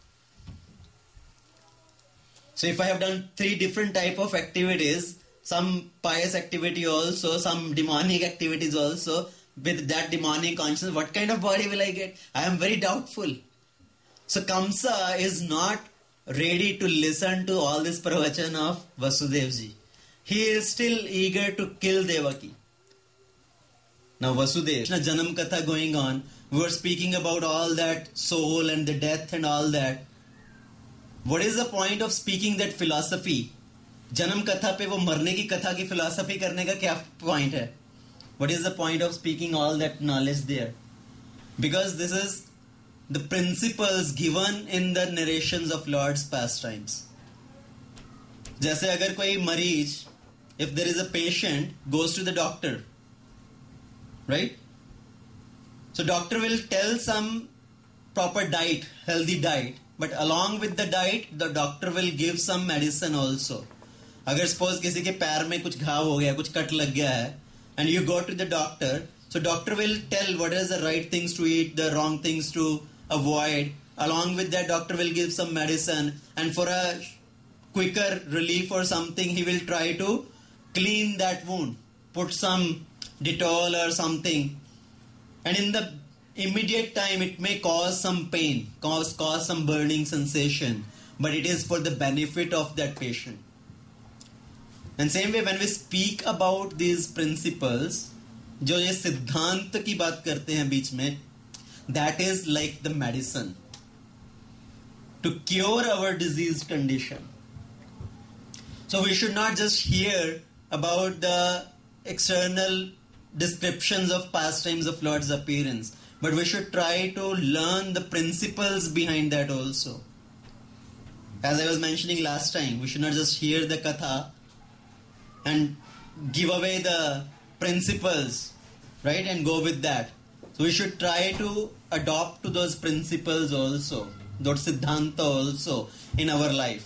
So if I have done 3 different type of activities, some pious activity also, some demonic activities also, with that demonic consciousness, what kind of body will I get? I am very doubtful. So Kamsa is not ready to listen to all this pravachan of Vasudevji. He is still eager to kill Devaki. Now Vasudeva, Krishna Janam Katha going on, we were speaking about all that soul and the death and all that. What is the point of speaking that philosophy? Janam Katha pe wo marne ki katha ki philosophy karne ka kya point hai? What is the point of speaking all that knowledge there? Because this is the principles given in the narrations of Lord's pastimes. जैसे अगर कोई मरीज, if there is a patient, goes to the doctor, right? So doctor will tell some proper diet, healthy diet, but along with the diet, the doctor will give some medicine also. अगर suppose किसी के पैर में कुछ घाव हो गया, कुछ कट लग गया है, and you go to the doctor, so doctor will tell what is the right things to eat, the wrong things to avoid. Along with that, doctor will give some medicine, and for a quicker relief or something, he will try to clean that wound, put some Dettol or something, and in the immediate time it may cause some pain, cause some burning sensation, but it is for the benefit of that patient. And same way, when we speak about these principles, जो ये सिद्धांत की बात करते हैं बीच में, that is like the medicine to cure our diseased condition. So we should not just hear about the external descriptions of pastimes of Lord's appearance, but we should try to learn the principles behind that also. As I was mentioning last time, we should not just hear the katha and give away the principles, right, and go with that. So we should try to adopt to those principles also, those siddhanta also in our life.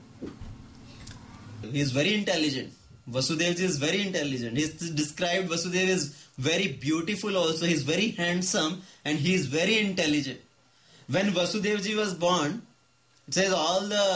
He is very intelligent. Vasudeva is very intelligent. He is described, Vasudeva is very beautiful also. He is very handsome and he is very intelligent. When Vasudeva was born, it says all the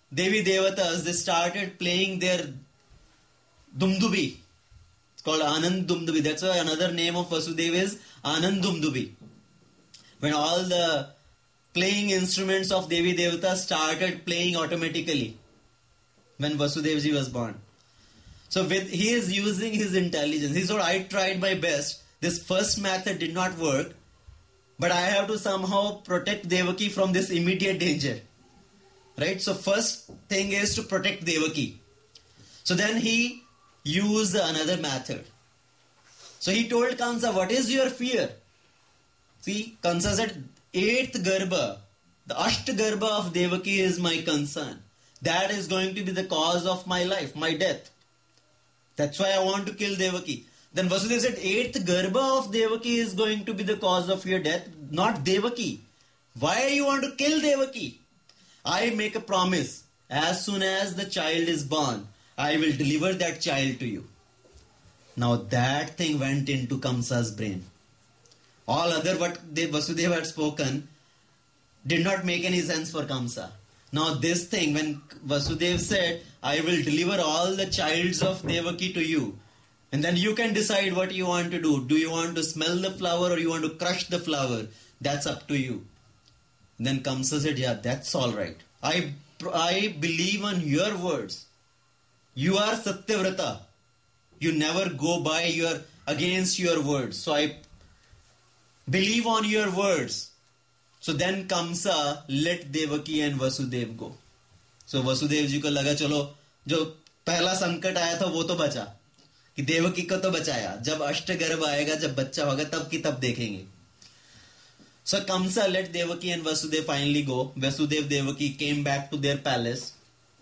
Devi Devatas, they started playing their Dumdubi. It's called Anand Dumdubi. That's why another name of Vasudeva is Anand Dumdubi. When all the playing instruments of Devi Devata started playing automatically when Vasudevji was born. So he is using his intelligence. He said, I tried my best. This first method did not work. But I have to somehow protect Devaki from this immediate danger. Right? So first thing is to protect Devaki. So then he used another method. So he told Kamsa, what is your fear? See, Kamsa said, 8th Garbha, the Ashta Garbha of Devaki is my concern. That is going to be the cause of my life, my death. That's why I want to kill Devaki. Then Vasudeva said, 8th Garbha of Devaki is going to be the cause of your death, not Devaki. Why you want to kill Devaki? I make a promise. As soon as the child is born, I will deliver that child to you. Now that thing went into Kamsa's brain. All other what Vasudeva had spoken did not make any sense for Kamsa. Now this thing, when Vasudeva said, I will deliver all the childs of Devaki to you, and then you can decide what you want to do. Do you want to smell the flower or you want to crush the flower? That's up to you. Then Kamsa said, yeah, that's all right. I believe on your words. You are Satyavrata. You never go by against your words. So I believe on your words. So then Kamsa let Devaki and Vasudev go. So Vasudev ji को लगा चलो जो पहला संकट आया था वो तो बचा कि देवकी को तो बचाया. जब अष्टगर्भ आएगा, जब बच्चा होगा, तब की तब देखेंगे. So Kamsa let Devaki and Vasudev finally go. Vasudev Devaki came back to their palace.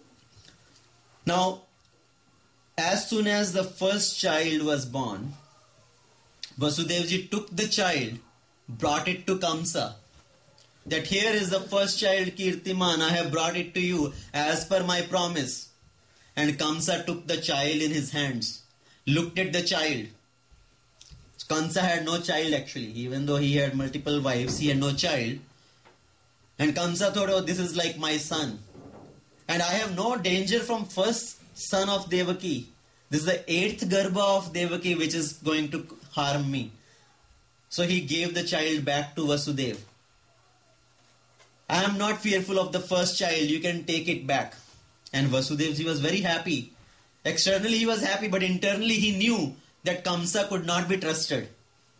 Now, as soon as the first child was born, Vasudevji took the child, brought it to Kamsa. That here is the first child, Kirtiman, I have brought it to you as per my promise. And Kamsa took the child in his hands, looked at the child. Kamsa had no child actually. Even though he had multiple wives, he had no child. And Kamsa thought, oh, this is like my son. And I have no danger from first son of Devaki. This is the 8th Garbha of Devaki which is going to harm me. So he gave the child back to Vasudeva. I am not fearful of the first child. You can take it back. And Vasudevji was very happy. Externally he was happy, but internally he knew that Kamsa could not be trusted.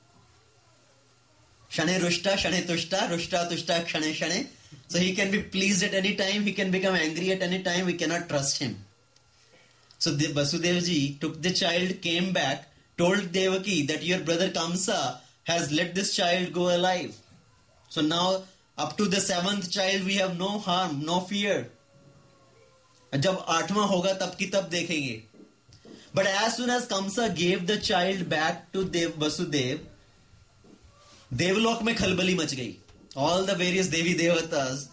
Shane Rushta, Shane Tushta, Rushta Tushta, Shane Shane. So he can be pleased at any time. He can become angry at any time. We cannot trust him. So Vasudevji took the child, came back, told Devaki that your brother Kamsa has let this child go alive. So now up to the 7th child we have no harm, no fear. जब 8वां होगा तब की तब देखेंगे. But as soon as Kamsa gave the child back to Vasudev, Devlok में खलबली much गई. All the various Devi Devatas,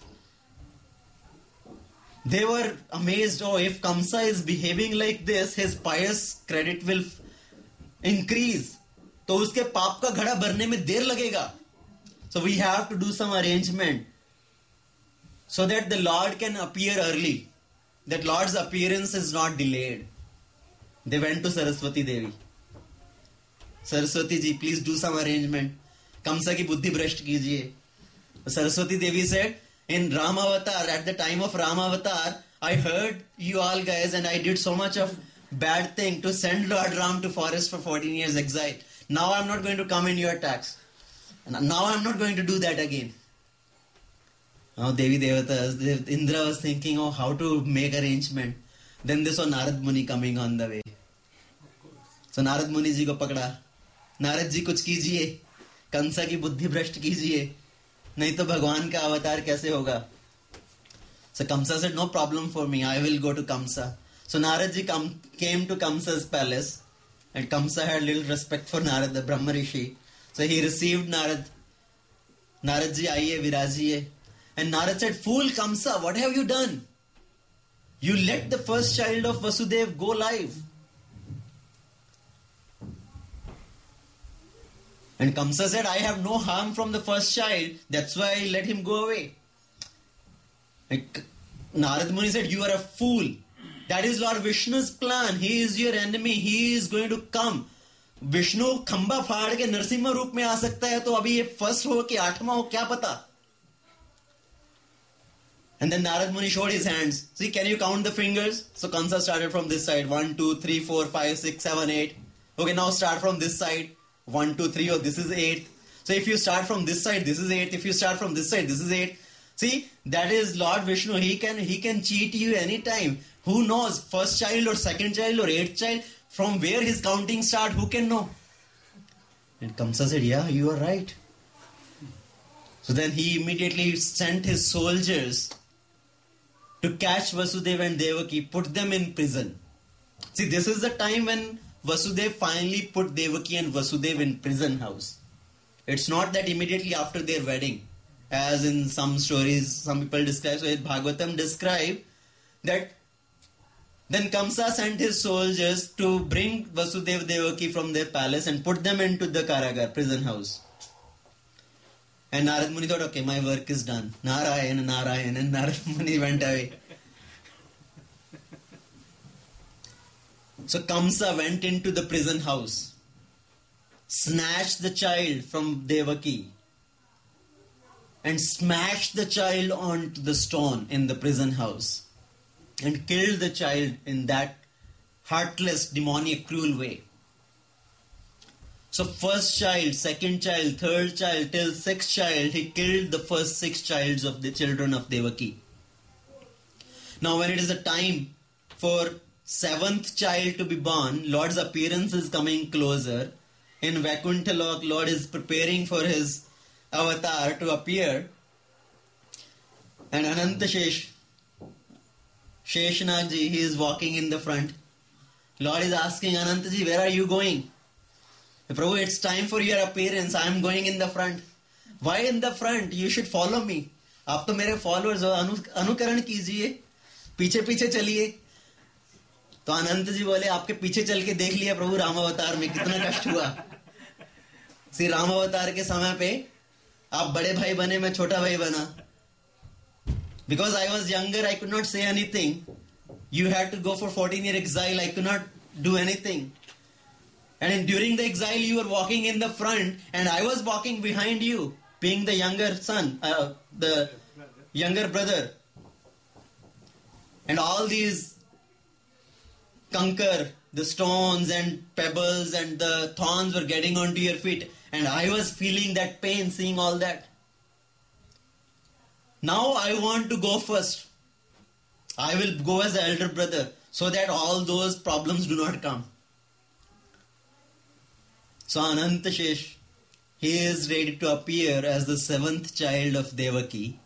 they were amazed. Oh, if Kamsa is behaving like this, his pious credit will increase. तो उसके पाप का घड़ा भरने में देर लगेगा. So we have to do some arrangement so that the Lord can appear early. That Lord's appearance is not delayed. They went to Saraswati Devi. Saraswati ji, please do some arrangement. Kamsa ki buddhi brasht kijiye. Saraswati Devi said, in Ram Avatar, at the time of Ram Avatar, I heard you all guys and I did so much of bad thing to send Lord Ram to forest for 14 years exile. Now I'm not going to come in your attacks. Now I'm not going to do that again. Now Devi Devatas, Indra was thinking, oh, how to make arrangement. Then they saw Narad Muni coming on the way. So Narad Muni ji ko pakda. Narad ji kuch kijiye. Kamsa ki buddhi brashт kijiye. Nahi to Bhagwan ka avatar kaise hoga. So Kamsa said, no problem for me. I will go to Kamsa. So Narad ji came to Kamsa's palace. And Kamsa had little respect for Narad, the Brahma Rishi. So he received Narad. Narad ji, aiye, virajiye. And Narad said, fool Kamsa, what have you done? You let the first child of Vasudev go live. And Kamsa said, I have no harm from the first child. That's why I let him go away. Narad Muni said, you are a fool. That is Lord Vishnu's plan. He is your enemy. He is going to come. Vishnu खंबा फाड़ के नरसिम्हा रूप में आ सकता है, तो अभी ये फर्स्ट हो कि आठवां हो, क्या पता. And then Narad Muni showed his hands. See, can you count the fingers? So Kamsa started from this side. 1, 2, 3, 4, 5, 6, 7, 8. Okay, now start from this side. 1, 2, 3. Oh, this is 8. So if you start from this side, this is 8. If you start from this side, this is 8. See, that is Lord Vishnu. He can cheat you anytime. Who knows? First child or second child or eighth child, from where his counting start, who can know? And Kamsa said, yeah, you are right. So then he immediately sent his soldiers to catch Vasudeva and Devaki, put them in prison. See, this is the time when Vasudeva finally put Devaki and Vasudeva in prison house. It's not that immediately after their wedding, as in some stories, some people describe, so Bhagavatam describe that then Kamsa sent his soldiers to bring Vasudeva Devaki from their palace and put them into the Karagar, prison house. And Narad Muni thought, okay, my work is done. Narayan, Narayan, and Narad Muni went away. So Kamsa went into the prison house, snatched the child from Devaki, and smashed the child onto the stone in the prison house, and killed the child in that heartless, demoniac, cruel way. So first child, second child, third child, till sixth child, he killed the first 6 childs of the children of Devaki. Now when it is a time for 7th child to be born, Lord's appearance is coming closer. In Vaikuntha Lok, Lord is preparing for his avatar to appear. And Anantashesh, Sheshnagji, he is walking in the front. Lord is asking, Anantaji, where are you going? Prabhu, it's time for your appearance. I am going in the front. Why in the front? You should follow me. आप तो मेरे followers हो, अनुकरण कीजिए, पीछे पीछे चलिए. तो अनंत जी बोले, आपके पीछे चल के देख लिया प्रभु राम अवतार में कितना कष्ट हुआ. श्री राम अवतार के समय पे आप बड़े भाई बने, मैं छोटा भाई बना. Because I was younger, I could not say anything. You had to go for 14-year exile. I could not do anything. And during the exile, you were walking in the front, and I was walking behind you, being the younger son, the younger brother. And all these conquer, the stones and pebbles and the thorns were getting onto your feet, and I was feeling that pain, seeing all that. Now I want to go first. I will go as the elder brother, so that all those problems do not come. So Anantashesh, he is ready to appear as the 7th child of Devaki.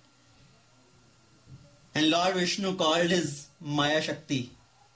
And Lord Vishnu called his Maya Shakti.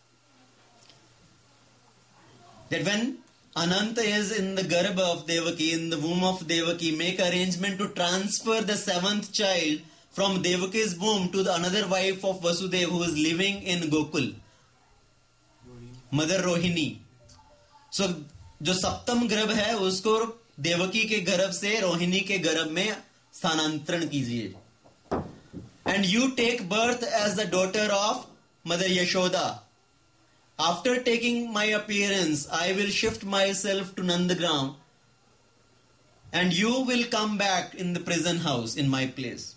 That when Ananta is in the Garbha of Devaki, in the womb of Devaki, make arrangement to transfer the 7th child from Devaki's womb to the another wife of Vasudeva who is living in Gokul, Mother Rohini. So, जो सप्तम गर्भ है उसको देवकी के गर्भ से रोहिणी के गर्भ में स्थानांतरण कीजिए. And you take birth as the daughter of Mother Yashoda. After taking my appearance, I will shift myself to Nandagram, and you will come back in the prison house in my place.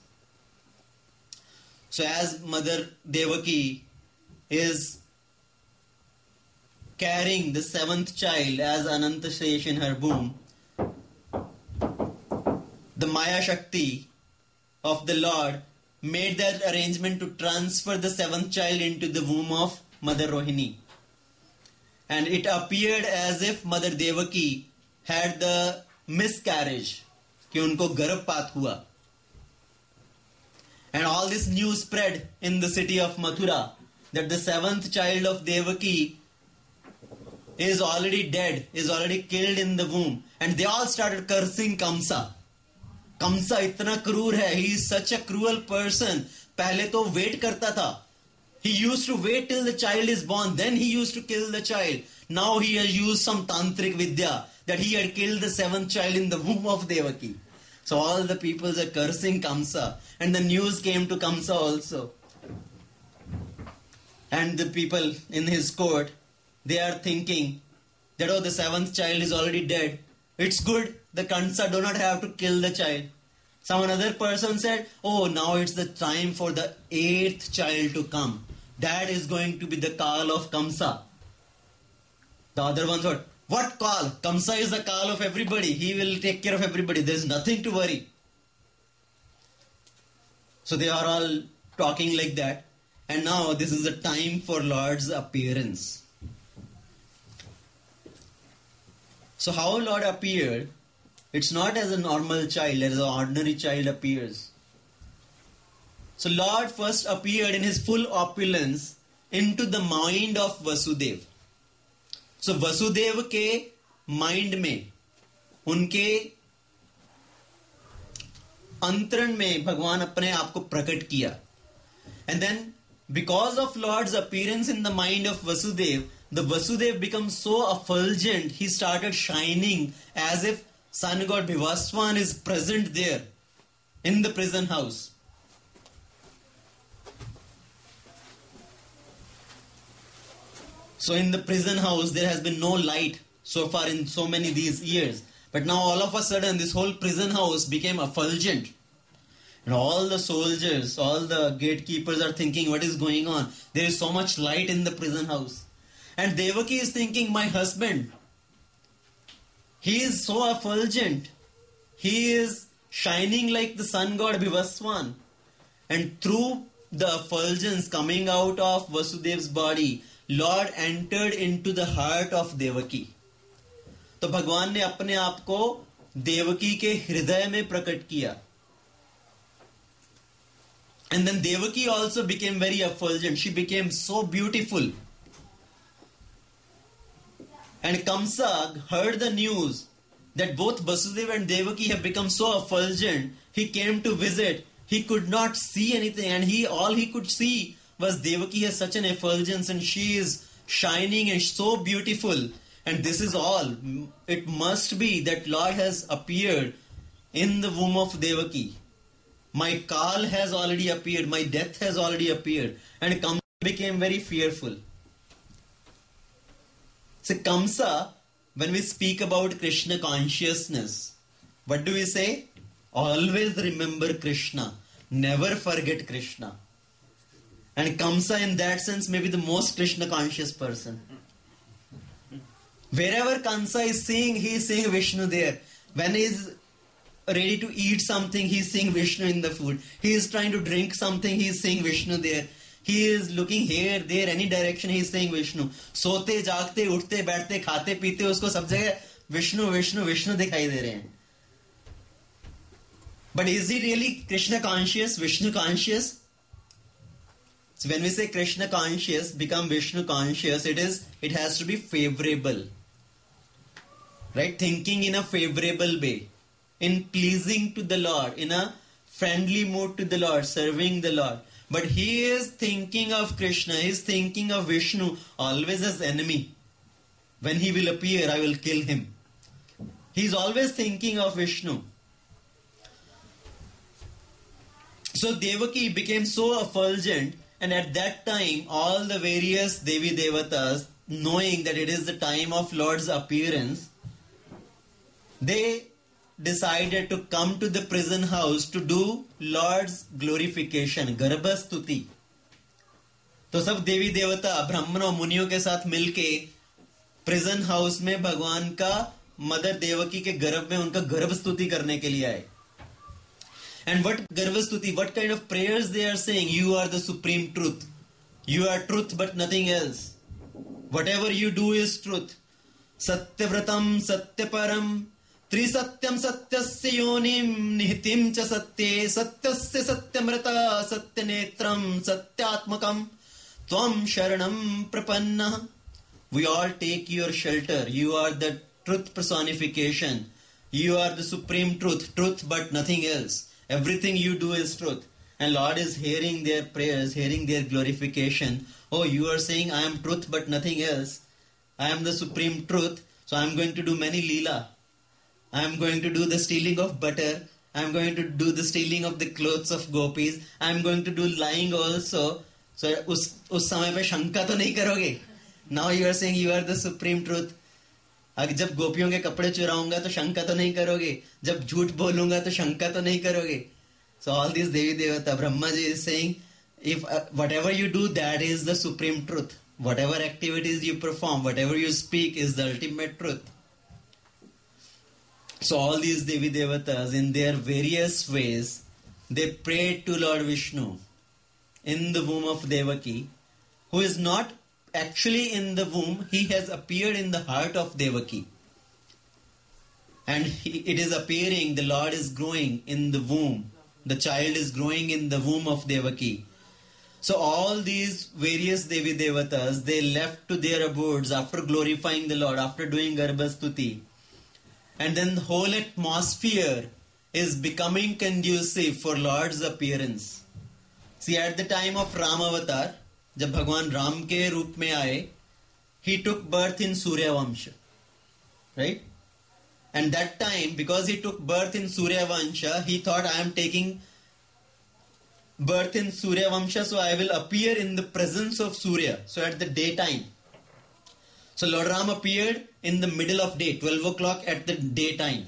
So as Mother Devaki is carrying the 7th child as Anantashesh in her womb, the Maya Shakti of the Lord made that arrangement to transfer the 7th child into the womb of Mother Rohini. And it appeared as if Mother Devaki had the miscarriage, कि उनको गर्भपात हुआ. And all this news spread in the city of Mathura that the 7th child of Devaki is already dead, is already killed in the womb. And they all started cursing Kamsa. Kamsa इतना क्रूर है, he is such a cruel person. पहले तो wait करता था. He used to wait till the child is born, then he used to kill the child. Now he has used some tantric vidya that he had killed the 7th child in the womb of Devaki. So all the peoples are cursing Kamsa. And the news came to Kamsa also. And the people in his court, they are thinking that, oh, the seventh child is already dead. It's good, the Kamsa do not have to kill the child. Some another person said, oh, now it's the time for the eighth child to come. That is going to be the call of Kamsa. The other one thought, what call? Kamsa is the call of everybody. He will take care of everybody. There is nothing to worry. So they are all talking like that. And now this is the time for Lord's appearance. So how Lord appeared, it's not as a normal child, as an ordinary child appears. So Lord first appeared in his full opulence into the mind of Vasudeva. So Vasudeva के mind में, उनके अंतरण में भगवान अपने आप को प्रकट किया. And then because of Lord's appearance in the mind of Vasudeva, the Vasudeva becomes so effulgent, he started shining as if Sun God Bhivaswan is present there in the prison house. So in the prison house, there has been no light so far in so many these years. But now all of a sudden, this whole prison house became effulgent. And all the soldiers, all the gatekeepers are thinking, what is going on? There is so much light in the prison house. And Devaki is thinking, my husband, he is so effulgent. He is shining like the sun god Bhivaswan. And through the effulgence coming out of Vasudeva's body, Lord entered into the heart of Devaki. तो भगवान ने अपने आप को देवकी के हृदय में प्रकट किया. And then Devaki also became very effulgent. She became so beautiful. And Kamsa heard the news that both Vasudeva and Devaki have become so effulgent. He came to visit. He could not see anything, and all he could see was Devaki has such an effulgence, and she is shining and so beautiful. And this is all. It must be that Lord has appeared in the womb of Devaki. My Kal has already appeared. My death has already appeared. And Kamsa became very fearful. So Kamsa, when we speak about Krishna consciousness, what do we say? Always remember Krishna. Never forget Krishna. And Kamsa in that sense may be the most Krishna conscious person. Wherever Kamsa is seeing, he is seeing Vishnu there. When he is ready to eat something, he is seeing Vishnu in the food. He is trying to drink something, he is seeing Vishnu there. He is looking here, there, any direction, he is seeing Vishnu. सोते, जागते, उठते, बैठते, खाते, पीते, उसको सब जगह विष्णु, विष्णु, विष्णु दिखाई दे रहे हैं. But is he really Krishna conscious, Vishnu conscious? So when we say Krishna conscious, become Vishnu conscious, it has to be favorable. Right? Thinking in a favorable way. In pleasing to the Lord. In a friendly mood to the Lord. Serving the Lord. But he is thinking of Krishna. He is thinking of Vishnu always as enemy. When he will appear, I will kill him. He is always thinking of Vishnu. So Devaki became so effulgent. And at that time, all the various Devi Devatas, knowing that it is the time of Lord's appearance, they decided to come to the prison house to do Lord's glorification, Garbhastuti. तो सब देवी देवता ब्राह्मण और मुनियों के साथ मिलके prison house में भगवान का मदर देवकी के गर्भ में उनका गर्भस्तुति करने के लिए आए. And what Garvastuti, what kind of prayers they are saying? You are the supreme truth. You are truth but nothing else. Whatever you do is truth. Satyavratam Satyaparam Trisatyam Satyasya Yonim Nihitim Cha Satye Satyasya Satyamrata Satyanetram Satyatmakam Tvam Sharanam Prapanna. We all take your shelter. You are the truth personification. You are the supreme truth. Truth but nothing else. Everything you do is truth. And Lord is hearing their prayers, hearing their glorification. Oh, you are saying I am truth but nothing else. I am the supreme truth. So I am going to do many leela. I am going to do the stealing of butter. I am going to do the stealing of the clothes of gopis. I am going to do lying also. So उस समय पे शंका तो नहीं करोगे. Now you are saying you are the supreme truth. अगर जब गोपियों के कपड़े चुराऊंगा तो शंका तो नहीं करोगे. जब झूठ बोलूंगा तो शंका तो नहीं करोगे. So all these Devi Devata, Brahma ji is saying, if whatever you do, that is the supreme truth. Whatever activities you perform, whatever you speak is the ultimate truth. So all these Devi Devatas, in their various ways, they prayed to Lord Vishnu in the womb of Devaki, who is not actually in the womb, he has appeared in the heart of Devaki. And it is appearing, the Lord is growing in the womb. The child is growing in the womb of Devaki. So all these various Devi Devatas, they left to their abodes after glorifying the Lord, after doing Garbhastuti. And then the whole atmosphere is becoming conducive for Lord's appearance. See, at the time of Ram Avatar, जब भगवान राम के रूप में आए, he took birth in Surya Vansha. Right? And that time, because he took birth in Surya Vansha, he thought, I am taking birth in Surya Vansha, so I will appear in the presence of Surya. So at the daytime. So Lord Ram appeared in the middle of day, 12 o'clock at the daytime.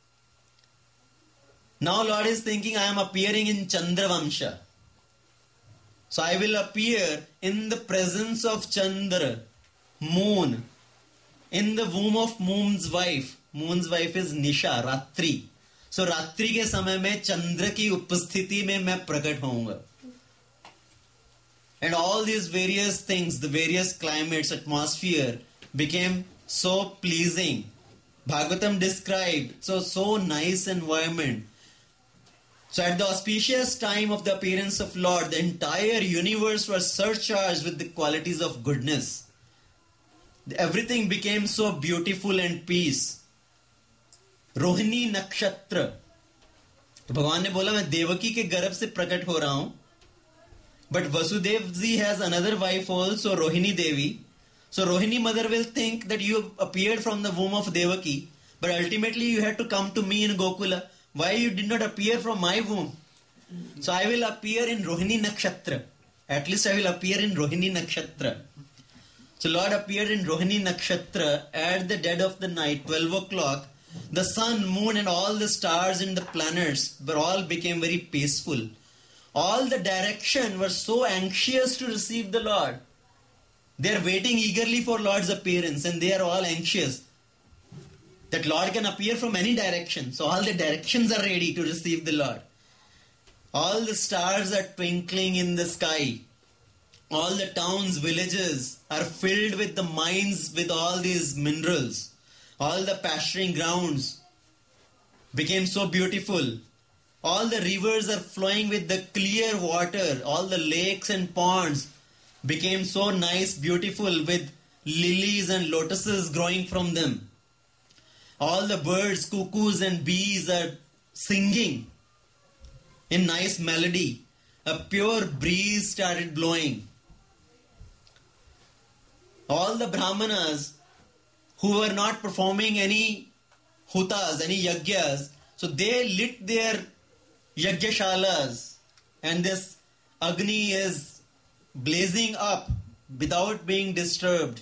Now Lord is thinking, I am appearing in Chandra Vansha. So I will appear in the presence of Chandra, moon, in the womb of moon's wife. Moon's wife is Nisha, Ratri. So रात्रि के समय में चंद्र की उपस्थिति में मैं प्रकट होऊंगा. And all these various things, the various climates, atmosphere became so pleasing. Bhagavatam described so nice environment. So at the auspicious time of the appearance of Lord, the entire universe was surcharged with the qualities of goodness. Everything became so beautiful and peace. Rohini नक्षत्र. तो भगवान ने बोला मैं देवकी के गर्भ से प्रकट हो रहा हूं. But Vasudev ji has another wife also, Rohini Devi. So Rohini mother will think that you appeared from the womb of Devaki, but ultimately you had to come to me in Gokula. Why you did not appear from my womb? So I will appear in Rohini Nakshatra. At least I will appear in Rohini Nakshatra. So Lord appeared in Rohini Nakshatra at the dead of the night, 12 o'clock. The sun, moon and all the stars and the planets were all became very peaceful. All the direction were so anxious to receive the Lord. They are waiting eagerly for Lord's appearance and they are all anxious that Lord can appear from any direction. So all the directions are ready to receive the Lord. All the stars are twinkling in the sky. All the towns, villages are filled with the mines with all these minerals. All the pasturing grounds became so beautiful. All the rivers are flowing with the clear water. All the lakes and ponds became so nice, beautiful with lilies and lotuses growing from them. All the birds, cuckoos and bees are singing in nice melody. A pure breeze started blowing. All the brahmanas who were not performing any hutas, any yagyas, so they lit their yagyashalas and this Agni is blazing up without being disturbed.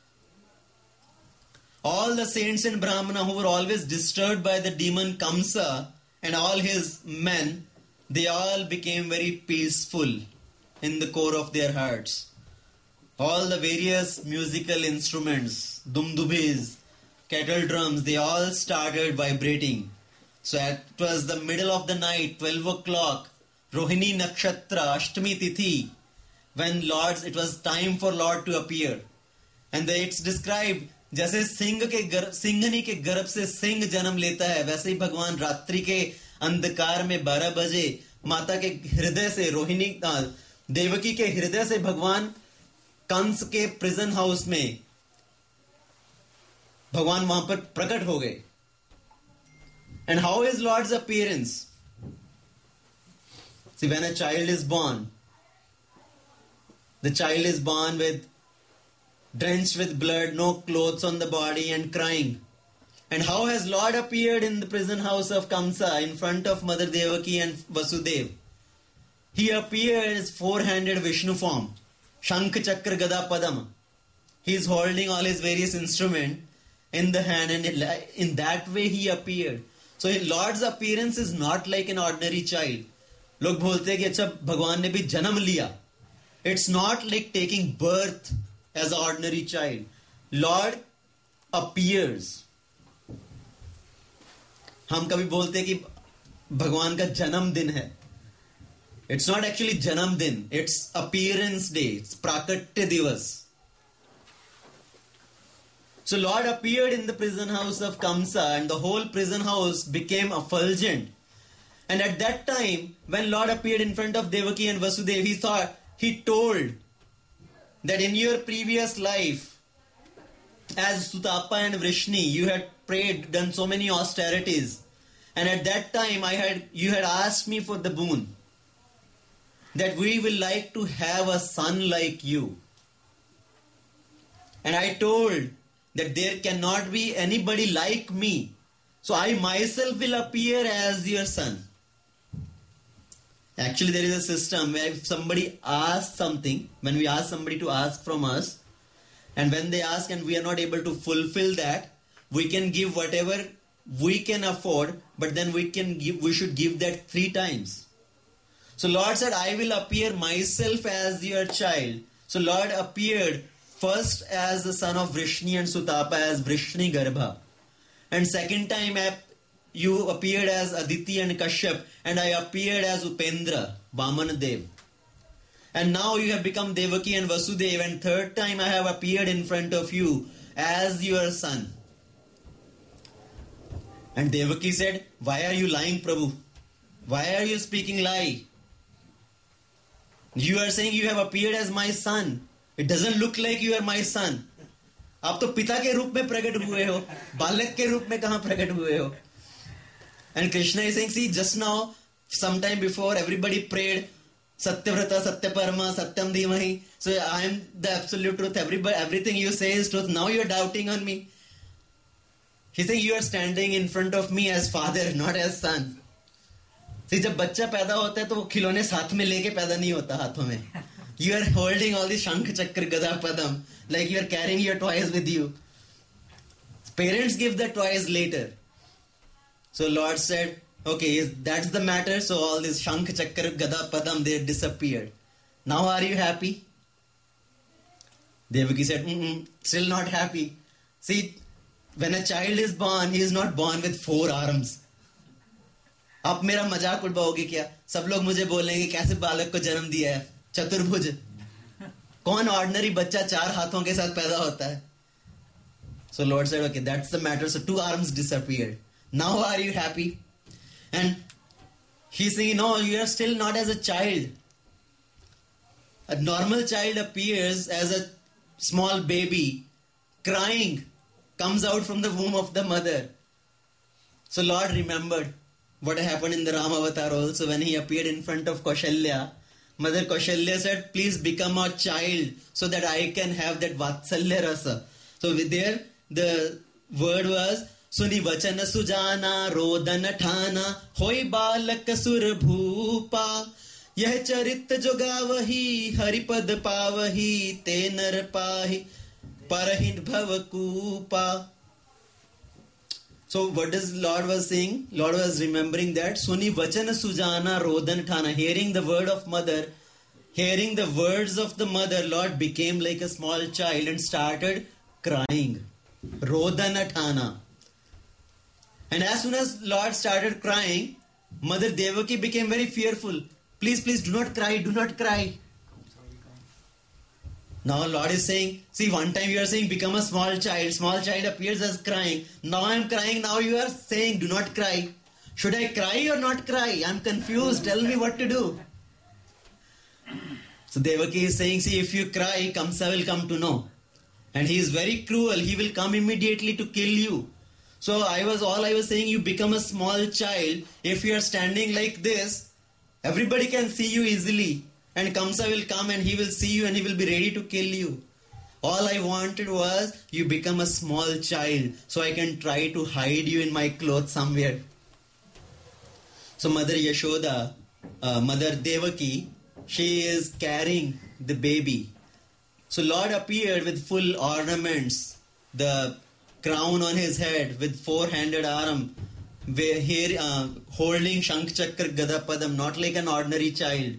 All the saints and Brahmana who were always disturbed by the demon Kamsa and all his men, they all became very peaceful in the core of their hearts. All the various musical instruments, dumdubis, kettle drums, they all started vibrating. So it was the middle of the night, 12 o'clock, Rohini Nakshatra, Ashtami Tithi, when it was time for Lord to appear. And it's described, जैसे सिंघनी के गर्भ से सिंह जन्म लेता है, वैसे ही भगवान रात्रि के अंधकार में 12 बजे माता के हृदय से रोहिणी देवकी के हृदय से भगवान कंस के प्रिजन हाउस में भगवान वहां पर प्रकट हो गए. And how is Lord's appearance? See, when a child is born, the child is born drenched with blood, no clothes on the body and crying. And how has Lord appeared in the prison house of Kamsa in front of Mother Devaki and Vasudev? he appears four-handed Vishnu form. Shankh Chakra Gada Padam. He is holding all his various instruments in the hand, and in that way he appeared. So Lord's appearance is not like an ordinary child. लोग बोलते हैं कि अच्छा भगवान ने भी जन्म लिया. It's not like taking birth as an ordinary child. Lord appears. हम कभी बोलते हैं कि भगवान का जन्म दिन है. It's not actually जन्म दिन. It's appearance day. It's प्राकट्य दिवस. So Lord appeared in the prison house of Kamsa, and the whole prison house became effulgent. And at that time, when Lord appeared in front of Devaki and Vasudeva, he told that in your previous life, as Sutapa and Vrishni, you had prayed, done so many austerities. And at that time, you had asked me for the boon, that we will like to have a son like you. And I told that there cannot be anybody like me. So I myself will appear as your son. Actually, there is a system where if somebody asks something, when we ask somebody to ask from us, and when they ask and we are not able to fulfill that, we can give whatever we can afford, but then we should give that 3 times. So Lord said, I will appear myself as your child. So Lord appeared first as the son of Vrishni and Sutapa as Vrishni Garbha. And second time you appeared as Aditi and Kashyap, and I appeared as Upendra, Vamanadev. And now you have become Devaki and Vasudeva, and third time I have appeared in front of you as your son. And Devaki said, why are you lying, Prabhu? Why are you speaking lie? You are saying you have appeared as my son. It doesn't look like you are my son. आप तो पिता के रूप में प्रकट हुए हो, बालक के रूप में कहाँ प्रकट हुए हो? And Krishna is saying, see, just now, sometime before, everybody prayed, Satyavrata, Satyaparama, Satyam Dhimahi. So I am the absolute truth. Everything you say is truth. Now you are doubting on me. He's saying you are standing in front of me as father, not as son. See, जब बच्चा पैदा होता है तो वो खिलौने साथ में लेके पैदा नहीं होता हाथों में. You are holding all the Shankh Chakra Gada Padam, like you are carrying your toys with you. Parents give the toys later. So Lord said, okay, that's the matter. So all this Shankh Chakra Gada Padam, they disappeared. Now are you happy? Devaki said, still not happy. See, when a child is born, he is not born with 4 arms. आप मेरा मजाक उड़ाओगे क्या? सब लोग मुझे बोलेंगे कैसे बालक को जन्म दिया है, चतुर्भुज. कौन ऑर्डिनरी बच्चा 4 हाथों के साथ पैदा होता है? So Lord said, okay, that's the matter. So 2 arms disappeared. Now are you happy? And he's saying, no, you are still not as a child. A normal child appears as a small baby, crying, comes out from the womb of the mother. So Lord remembered what happened in the Ram Avatar also when he appeared in front of Kaushalya. Mother Kaushalya said, please become a child so that I can have that Vatsalya Rasa. So there the word was, Suni Vachana Sujana Rodana Thana Hoi Balak Sur Bhupa Yah Charit Jogavahi Haripad Pavahi Tenar Pahi Parahind Bhavakupa. So what does Lord was saying? Lord was remembering that Suni Vachana Sujana Rodan Thana, hearing the word of mother, hearing the words of the mother, Lord became like a small child and started crying. Rodana Thana. And as soon as Lord started crying, Mother Devaki became very fearful. Please, please do not cry, do not cry. Now Lord is saying, see, one time you are saying become a small child appears as crying. Now I am crying, now you are saying do not cry. Should I cry or not cry? I am confused, tell me what to do. So Devaki is saying, see, if you cry, Kamsa will come to know. And he is very cruel, he will come immediately to kill you. So I was saying, you become a small child. If you are standing like this, everybody can see you easily. And Kamsa will come and he will see you and he will be ready to kill you. All I wanted was you become a small child so I can try to hide you in my clothes somewhere. So Mother Yashoda Mother Devaki, she is carrying the baby. So Lord appeared with full ornaments, the crown on his head with four-handed arm, here holding Shankh Chakra Gada Padam, not like an ordinary child.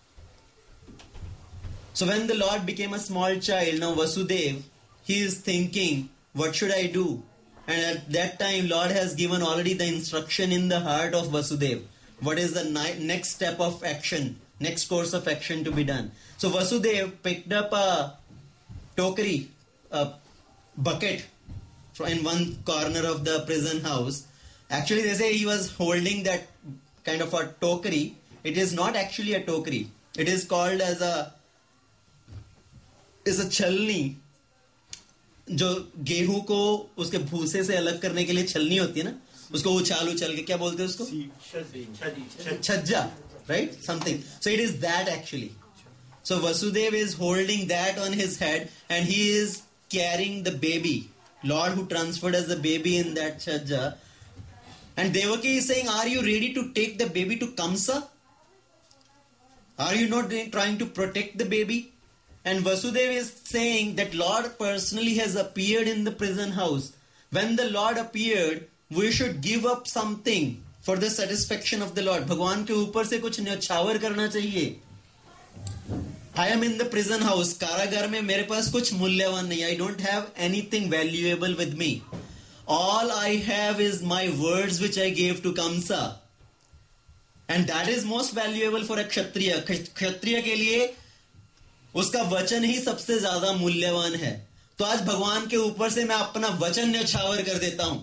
So when the Lord became a small child, now Vasudev, he is thinking, what should I do? And at that time, Lord has given already the instruction in the heart of Vasudev. What is the next step of action, next course of action to be done? So Vasudev picked up a tokri, a bucket in one corner of the prison house. Actually, they say he was holding that kind of a tokri. It is not actually a tokri. It is called as a छलनी, जो गेहूं को उसके भूसे से अलग करने के लिए छलनी होती है ना, उसको उछाल के क्या बोलते हैं उसको? छज्जा, right? Something. So it is that actually. So Vasudev is holding that on his head and he is carrying the baby. Lord who transferred as the baby in that chajja. And Devaki is saying, are you ready to take the baby to Kamsa? Are you not trying to protect the baby? And Vasudev is saying that Lord personally has appeared in the prison house. When the Lord appeared, we should give up something for the satisfaction of the Lord. भगवान के ऊपर से कुछ न्यौछावर करना चाहिए. I am in the prison house. कारागार में मेरे पास कुछ मूल्यवान नहीं. I don't have anything valuable with me. All I have is my words which I gave to Kamsa. And that is most valuable for a Kshatriya. Kshatriya के लिए उसका वचन ही सबसे ज्यादा मूल्यवान है. तो आज भगवान के ऊपर से मैं अपना वचन न्यौछावर कर देता हूं.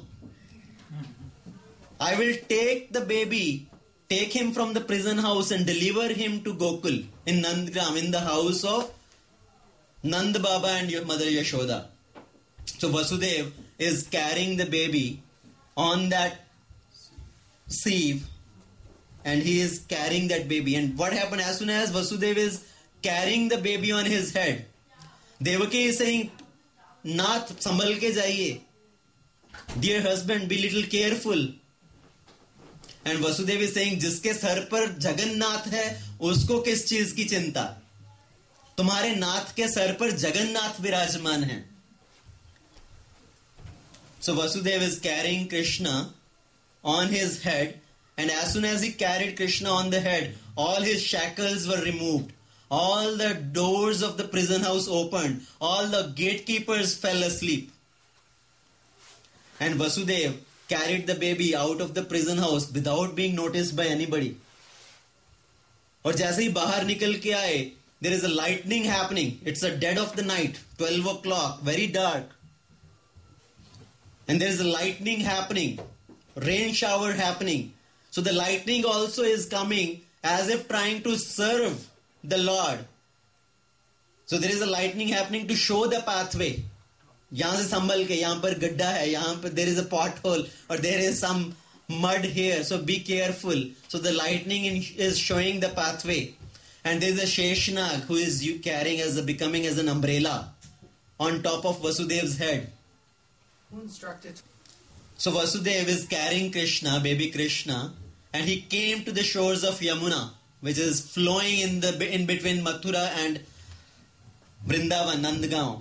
I will take the baby, take him from the prison house and deliver him to Gokul in Nandgram, in the house of Nand Baba and your mother Yashoda. So Vasudev is carrying the baby on that sieve and he is carrying that baby. And what happened as soon as Vasudev is carrying the baby on his head, Devaki is saying, Nath, sambhal ke jaiye. Dear husband, be little careful. And Vasudev is saying, जिसके सर पर जगन्नाथ है, उसको किस चीज की चिंता? तुम्हारे नाथ के सर पर जगन्नाथ विराजमान है. So Vasudev is carrying Krishna on his head, and as soon as he carried Krishna on the head, all his shackles were removed. All the doors of the prison house opened. All the gatekeepers fell asleep. And Vasudev carried the baby out of the prison house without being noticed by anybody. और जैसे ही बाहर निकल के आए, there is a lightning happening. It's a dead of the night, 12 o'clock, very dark. And there is a lightning happening, rain shower happening. So the lightning also is coming as if trying to serve the Lord. So there is a lightning happening to show the pathway. यहाँ से संभल के, यहाँ पर गड्ढा है, यहाँ पर there is a pothole or there is some mud here, so be careful. So the lightning is showing the pathway, and there is a Sheshnag who is becoming as an umbrella on top of Vasudev's head. Who instructed? So Vasudev is carrying Krishna, baby Krishna, and he came to the shores of Yamuna, which is flowing in between Mathura and Vrindavan, Nandgaon.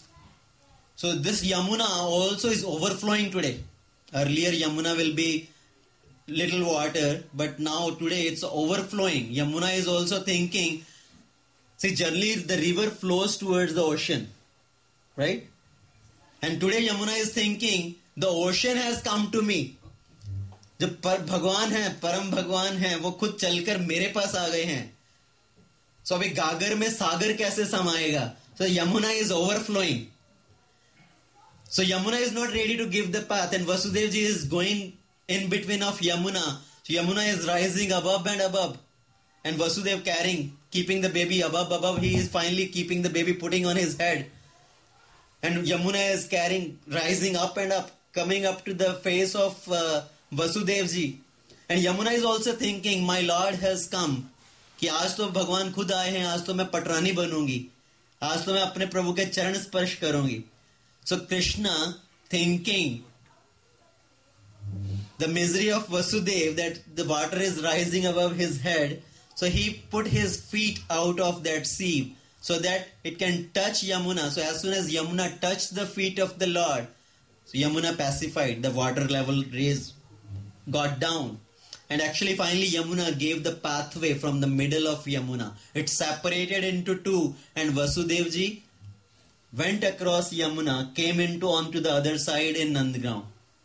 So this Yamuna also is overflowing today. Earlier Yamuna will be little water, but now today it's overflowing. Yamuna is also thinking, see, generally the river flows towards the ocean, right? And today Yamuna is thinking, the ocean has come to me. जो भगवान है, परम भगवान है, वो खुद चलकर मेरे पास आ गए हैं. So अभी गागर में सागर कैसे समाएगा? So Yamuna is overflowing. So Yamuna is not ready to give the path, and Vasudevji is going in between of Yamuna. So Yamuna is rising above and above, and Vasudev keeping the baby above. He is finally keeping the baby, putting on his head. And Yamuna is rising up and up, coming up to the face of Vasudevji. And Yamuna is also thinking, my Lord has come. कि आज तो भगवान खुद आए हैं, आज तो मैं पटरानी बनूंगी, आज तो मैं अपने प्रभु के चरण स्पर्श करूंगी. So Krishna thinking the misery of Vasudeva that the water is rising above his head. So he put his feet out of that sieve so that it can touch Yamuna. So as soon as Yamuna touched the feet of the Lord, so Yamuna pacified, the water level got down. And actually finally Yamuna gave the pathway from the middle of Yamuna. It separated into two, and Vasudevji went across Yamuna, came onto the other side in Nandgaon.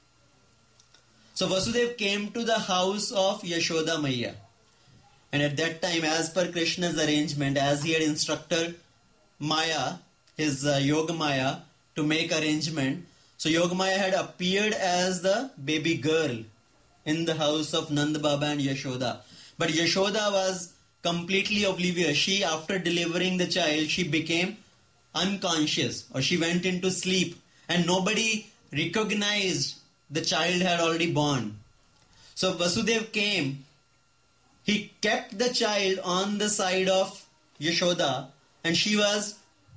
So Vasudeva came to the house of Yashoda Maiya. And at that time, as per Krishna's arrangement, as he had instructed Maya, his Yoga Maya, to make arrangement, so Yoga Maya had appeared as the baby girl in the house of Nand Baba and Yashoda. But Yashoda was completely oblivious. She, after delivering the child, she became unconscious, or she went into sleep, and nobody recognized the child had already born. So Vasudeva came. He kept the child on the side of Yashoda, and she was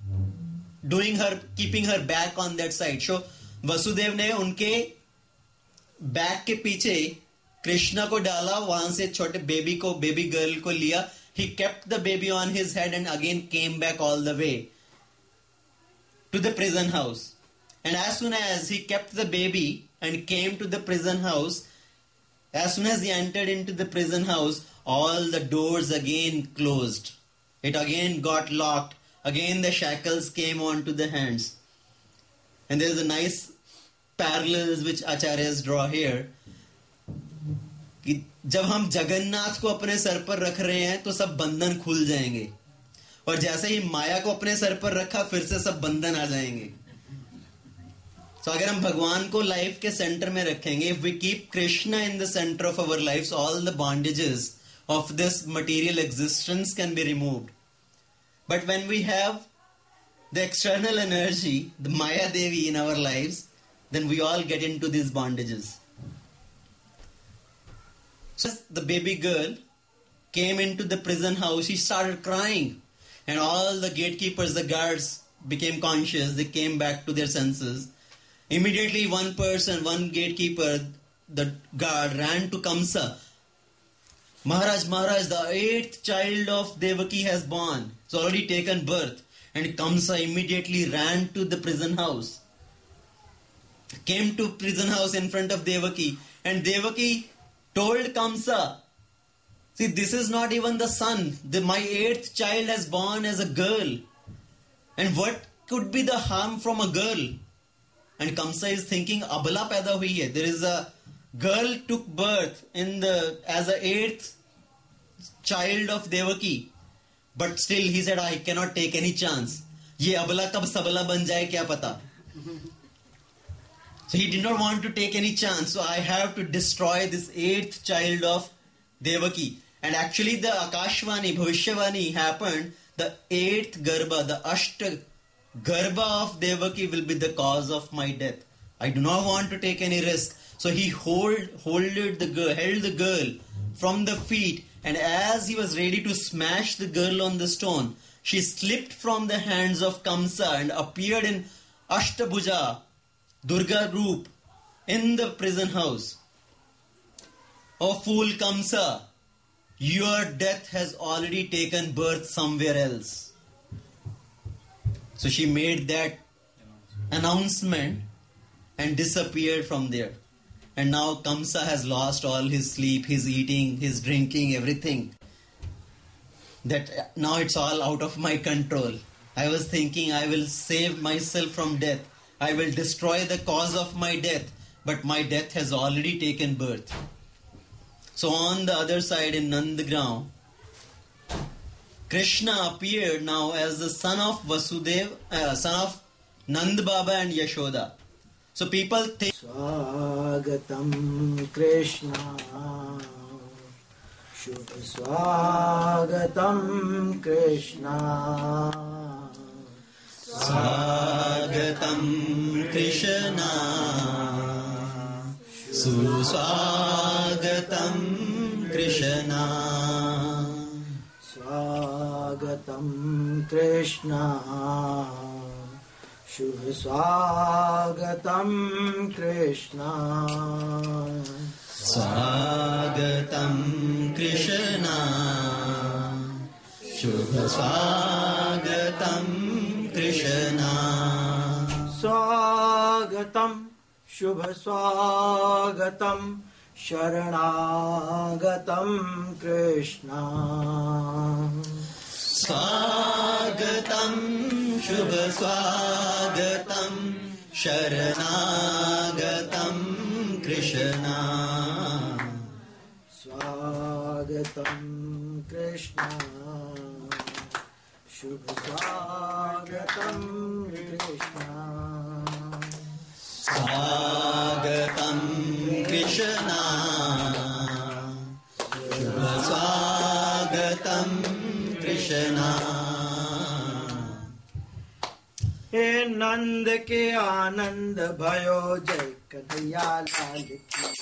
keeping her back on that side. So Vasudeva ने उनके back के पीछे कृष्णा को डाला, वहां से छोटे baby girl को लिया. He kept the baby on his head and again came back all the way to the prison house. And as soon as he kept the baby and came to the prison house, as soon as he entered into the prison house, all the doors again closed. It again got locked. Again the shackles came onto the hands. And there is a nice parallels which acharyas draw here. कि जब हम जगन्नाथ को अपने sir पर रख रहे हैं तो सब बंधन खुल जाएंगे, और जैसे ही माया को अपने सर पर रखा फिर से सब बंधन आ जाएंगे. तो अगर हम भगवान को लाइफ के सेंटर में रखेंगे, if we keep Krishna in the center of our lives, all the bondages of this material existence can be removed. But when we have the external energy, the Maya Devi in our lives, then we all get into these bondages. So the baby girl came into the prison house, she started crying, and all the gatekeepers, the guards became conscious, they came back to their senses. Immediately one gatekeeper, the guard, ran to Kamsa. Maharaj, the 8th child of Devaki has born. It's already taken birth. And Kamsa immediately ran to the prison house. Came to prison house in front of Devaki. And Devaki told Kamsa, see, this is not even the son. My 8th child has born as a girl. And what could be the harm from a girl? And Kamsa is thinking, abala paida hui hai. There is a girl took birth as a 8th child of Devaki. But still he said, I cannot take any chance. Ye abala kab sabala ban jaye kya pata. So he did not want to take any chance. So I have to destroy this 8th child of Devaki. And actually the Akashvani, Bhavishyavani happened. The 8th Garbha, the Ashta Garbha of Devaki will be the cause of my death. I do not want to take any risk. So he held the girl from the feet, and as he was ready to smash the girl on the stone, she slipped from the hands of Kamsa and appeared in Ashtabhuja, Durga Roop, in the prison house. Oh fool Kamsa, your death has already taken birth somewhere else. So she made that announcement and disappeared from there. And now Kamsa has lost all his sleep, his eating, his drinking, everything. That now it's all out of my control. I was thinking I will save myself from death. I will destroy the cause of my death. But my death has already taken birth. So on the other side in Nandgaon, Krishna appeared now as the son of Vasudeva, son of Nand Baba and Yashoda. So people think Swagatam Krishna, Shubha Swagatam Krishna, Swagatam Krishna, Suswagatam Krishna, Swagatam Krishna, Shubha Swagatam Krishna, स्वागतं कृष्णा शुभ स्वागतं कृष्णा स्वागतं शुभ स्वागतं शरणागतं कृष्णा स्वागतं शुभ स्वागतं शरणागतं कृष्णा स्वागतं कृष्णा शुभ स्वागतं कृष्णा स्वागतं कृष्णा शुभ स्वागतं कृष्णा हे नंद के आनंद भयो जय कन्हैया लाल की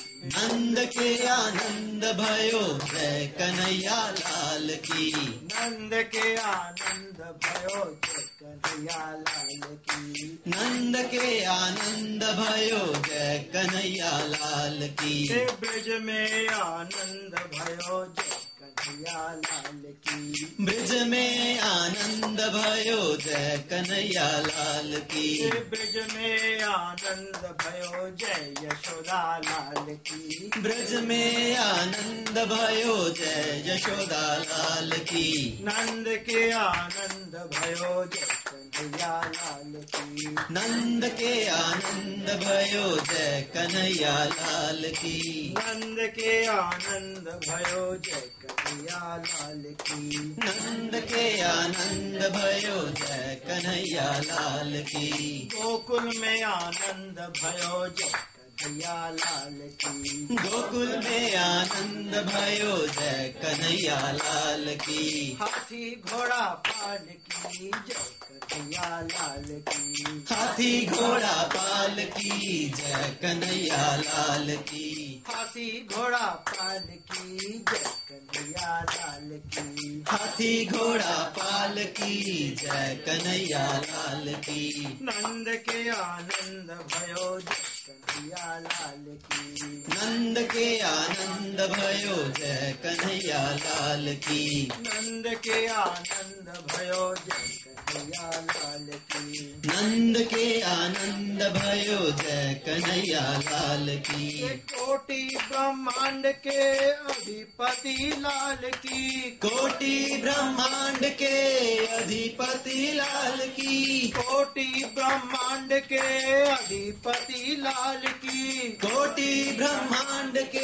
नंद के आनंद भयो जय कन्हैया लाल की नंद के आनंद भयो जय कन्हैया लाल की नंद के आनंद भयो जय कन्हैया लाल की हे ब्रज में आनंद भयो जय कन्हैया लाल की ब्रज में आनंद भयो जय कन्हैया लाल की हे ब्रज में आनंद भयो जय यशोदा लाल की ब्रज में आनंद भयो जय यशोदा लाल की नंद के आनंद भयो जय कन्हैया लाल की नंद के आनंद भयो जय कन्हैया लाल की नंद के आनंद भयो जय कन्हैया लाल की नंद के आनंद भयो जय कन्हैया लाल की गोकुल में आनंद भयो जय कन्हैया लाल की गोकुल में आनंद भयो जय कन्हैया लाल की हाथी घोड़ा पाल की जय कन्हैया लाल की हाथी घोड़ा पाल की जय कन्हैया लाल की हाथी घोड़ा पाल की जय कन्हैया लाल की हाथी घोड़ा पाल की जय कन्हैया लाल की नंद के आनंद भयो जय कन्हैया लाल की नंद के आनंद भयो जय कन्हैया लाल की नंद के आनंद भयो जय कन्हैया लाल की नंद के आनंद भयो जय कन्हैया लाल की ये कोटि ब्रह्मांड के अधिपति लाल की कोटि ब्रह्मांड के अधिपति लाल की कोटि ब्रह्मांड के अधिपति लाल की कोटि ब्रह्मांड के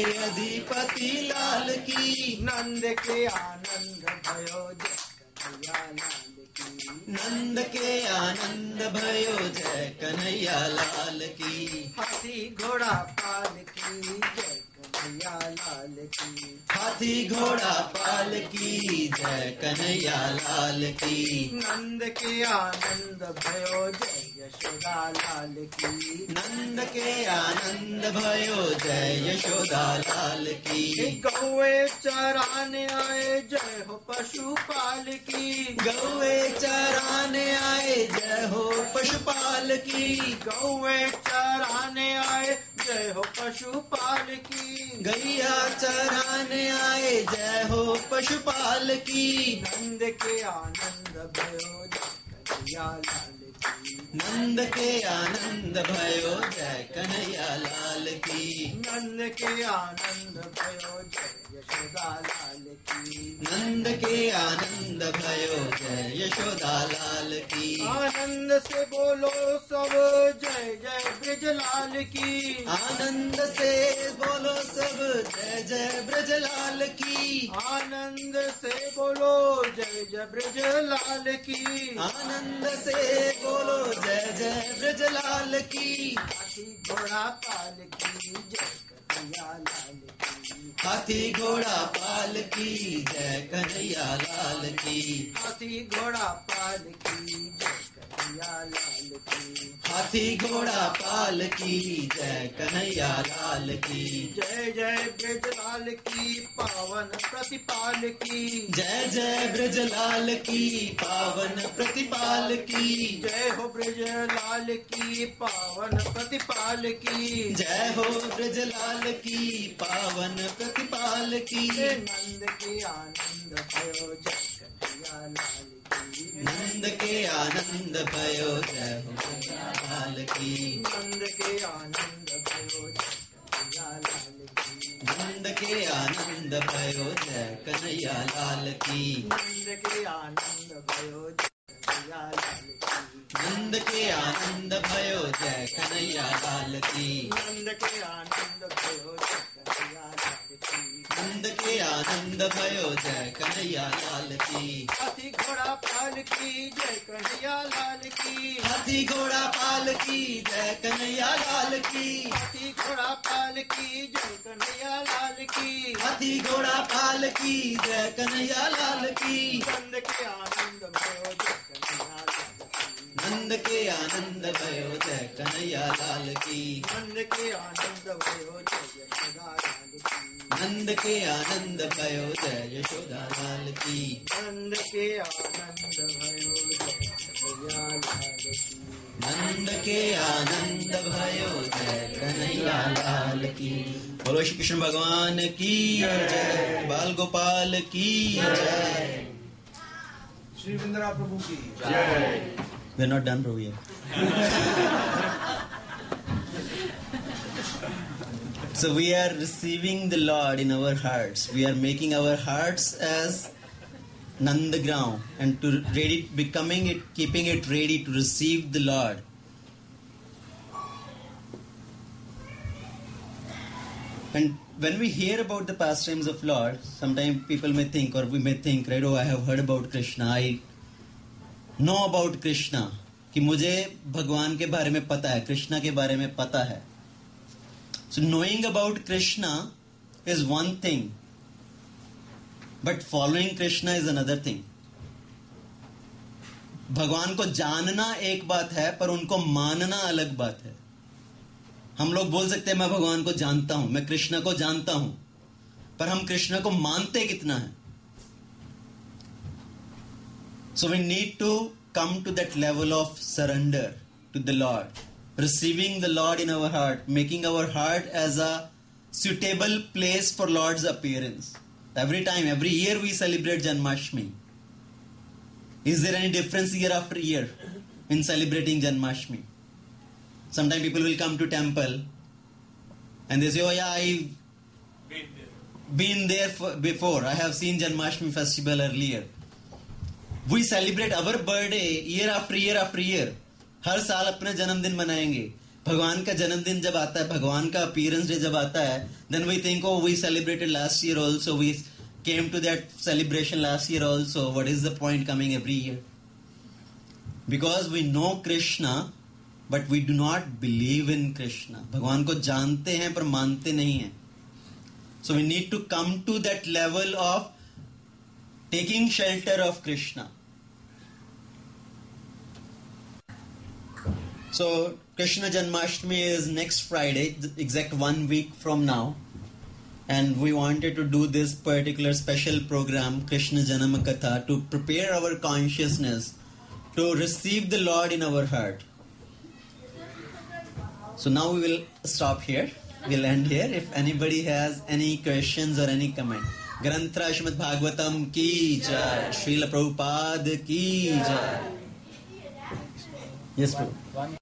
अधिपति लाल की नंद के आनंद भयो जय कन्हैया लाल की नंद के आनंद भयो जय कन्हैया लाल की हाथी घोड़ा पाल की जय कन्हैया लाल की हाथी घोड़ा पाल की जय कन्हैया लाल की नंद के आनंद भयो जय यशोदा लाल की नंद के आनंद भयो जय यशोदा लाल की गौए चराने आए जय हो पशुपाल की गौए चराने आए जय हो पशुपाल की गौए चराने आए जय हो पशुपाल की गैया चराने आए जय हो पशुपाल की नंद के आनंद भयो जय कन्हैया लाल की नंद के आनंद भयो जय कन्हैया लाल की नंद के आनंद भयो जय यशोदा लाल की नंद के आनंद भयो जय यशोदा लाल की आनंद से बोलो सब जय जय ब्रजलाल की आनंद से बोलो सब जय जय ब्रजलाल की आनंद से बोलो जय जय ब्रजलाल की आनंद से बोलो जय जय ब्रजलाल की हाथी घोड़ा पाल की जय कन्हैया लाल की हाथी घोड़ा पाल की जय कन्हैया लाल की हाथी घोड़ा पाल की जय कन्हैया लाल की। हाथी घोड़ा पाल की जय कन्हैया लाल की। जय जय ब्रजलाल की पावन प्रतिपाल की। जय जय ब्रजलाल की पावन प्रतिपाल की। जय हो ब्रजलाल की पावन प्रतिपाल की। जय हो ब्रजलाल की पावन प्रतिपाल की। नंद के आनंद भयो जय कन्हैया लाल की। नंद के आनंद भयो जय हो कन्हैया लाल की। नंद के आनंद भयो जय कन्हैया लाल की। नंद के आनंद भयो जय कन्हैया लाल की। नंद के आनंद भयो जय कन्हैया लाल की। नंद के आनंद भयो जय कन्हैया लाल की। नंद के आनंद भयो जय कन्हैया लाल की। नंद के आनंद भयो जय कन्हैया लाल की। हाथी घोड़ा पाल की जय कन्हैया लाल की। हाथी घोड़ा पाल की जय कन्हैया लाल की। हाथी घोड़ा पाल की जय कन्हैया लाल की। हाथी घोड़ा पाल की जय कन्हैया लाल की। नंद के आनंद भयो जय कन्हैया लाल की। नंद के आनंद भयो जय कन्हैया लाल की। नंद के आनंद भयो जय यशोदा लाल की। नंद के आनंद भयो जय यशोदा लाल की। नंद के आनंद भयो जय कन्हैया लाल की। नंद के आनंद भयो जय कन्हैया लाल की। बोलो श्री कृष्ण भगवान की जय। बाल गोपाल की जय। श्री वृंदारा प्रभु की We are not done, bro, yet. So we are receiving the Lord in our hearts. We are making our hearts as Nandagram and to ready, becoming it, keeping it ready to receive the Lord. And when we hear about the pastimes of Lord, sometimes people may think, or we may think, right, oh, I have heard about Krishna, I know about Krishna, कि मुझे भगवान के बारे में पता है, कृष्णा के बारे में पता है. So knowing about Krishna is one thing, but following Krishna is another thing. भगवान को जानना एक बात है, पर उनको मानना अलग बात है. हम लोग बोल सकते हैं मैं भगवान को जानता हूं, मैं कृष्ण को जानता हूं, पर हम कृष्ण को मानते कितना है? So we need to come to that level of surrender to the Lord, receiving the Lord in our heart, making our heart as a suitable place for Lord's appearance. Every time, every year we celebrate Janmashtami. Is there any difference year after year in celebrating Janmashtami? Sometimes people will come to temple and they say, oh yeah, I've been there before. I have seen Janmashtami festival earlier. We celebrate our birthday year after year after year. हर साल अपना जन्मदिन मनाएंगे. भगवान का जन्मदिन जब आता है, भगवान का अपीयरेंस डे जब आता है, then we think, oh, we celebrated last year also. We came to that celebration last year also. What is the point coming every year? Because we know Krishna, but we do not believe in Krishna. भगवान को जानते हैं पर मानते नहीं हैं. So we need to come to that level of taking shelter of Krishna. So Krishna Janmashtami is next Friday, exact 1 week from now. And we wanted to do this particular special program, Krishna Janama Katha, to prepare our consciousness to receive the Lord in our heart. So now we will stop here. We'll end here. If anybody has any questions or any comment. Granthra Srimad Bhagavatam ki jai. Srila Prabhupada ki jai. Yes, Prabhu.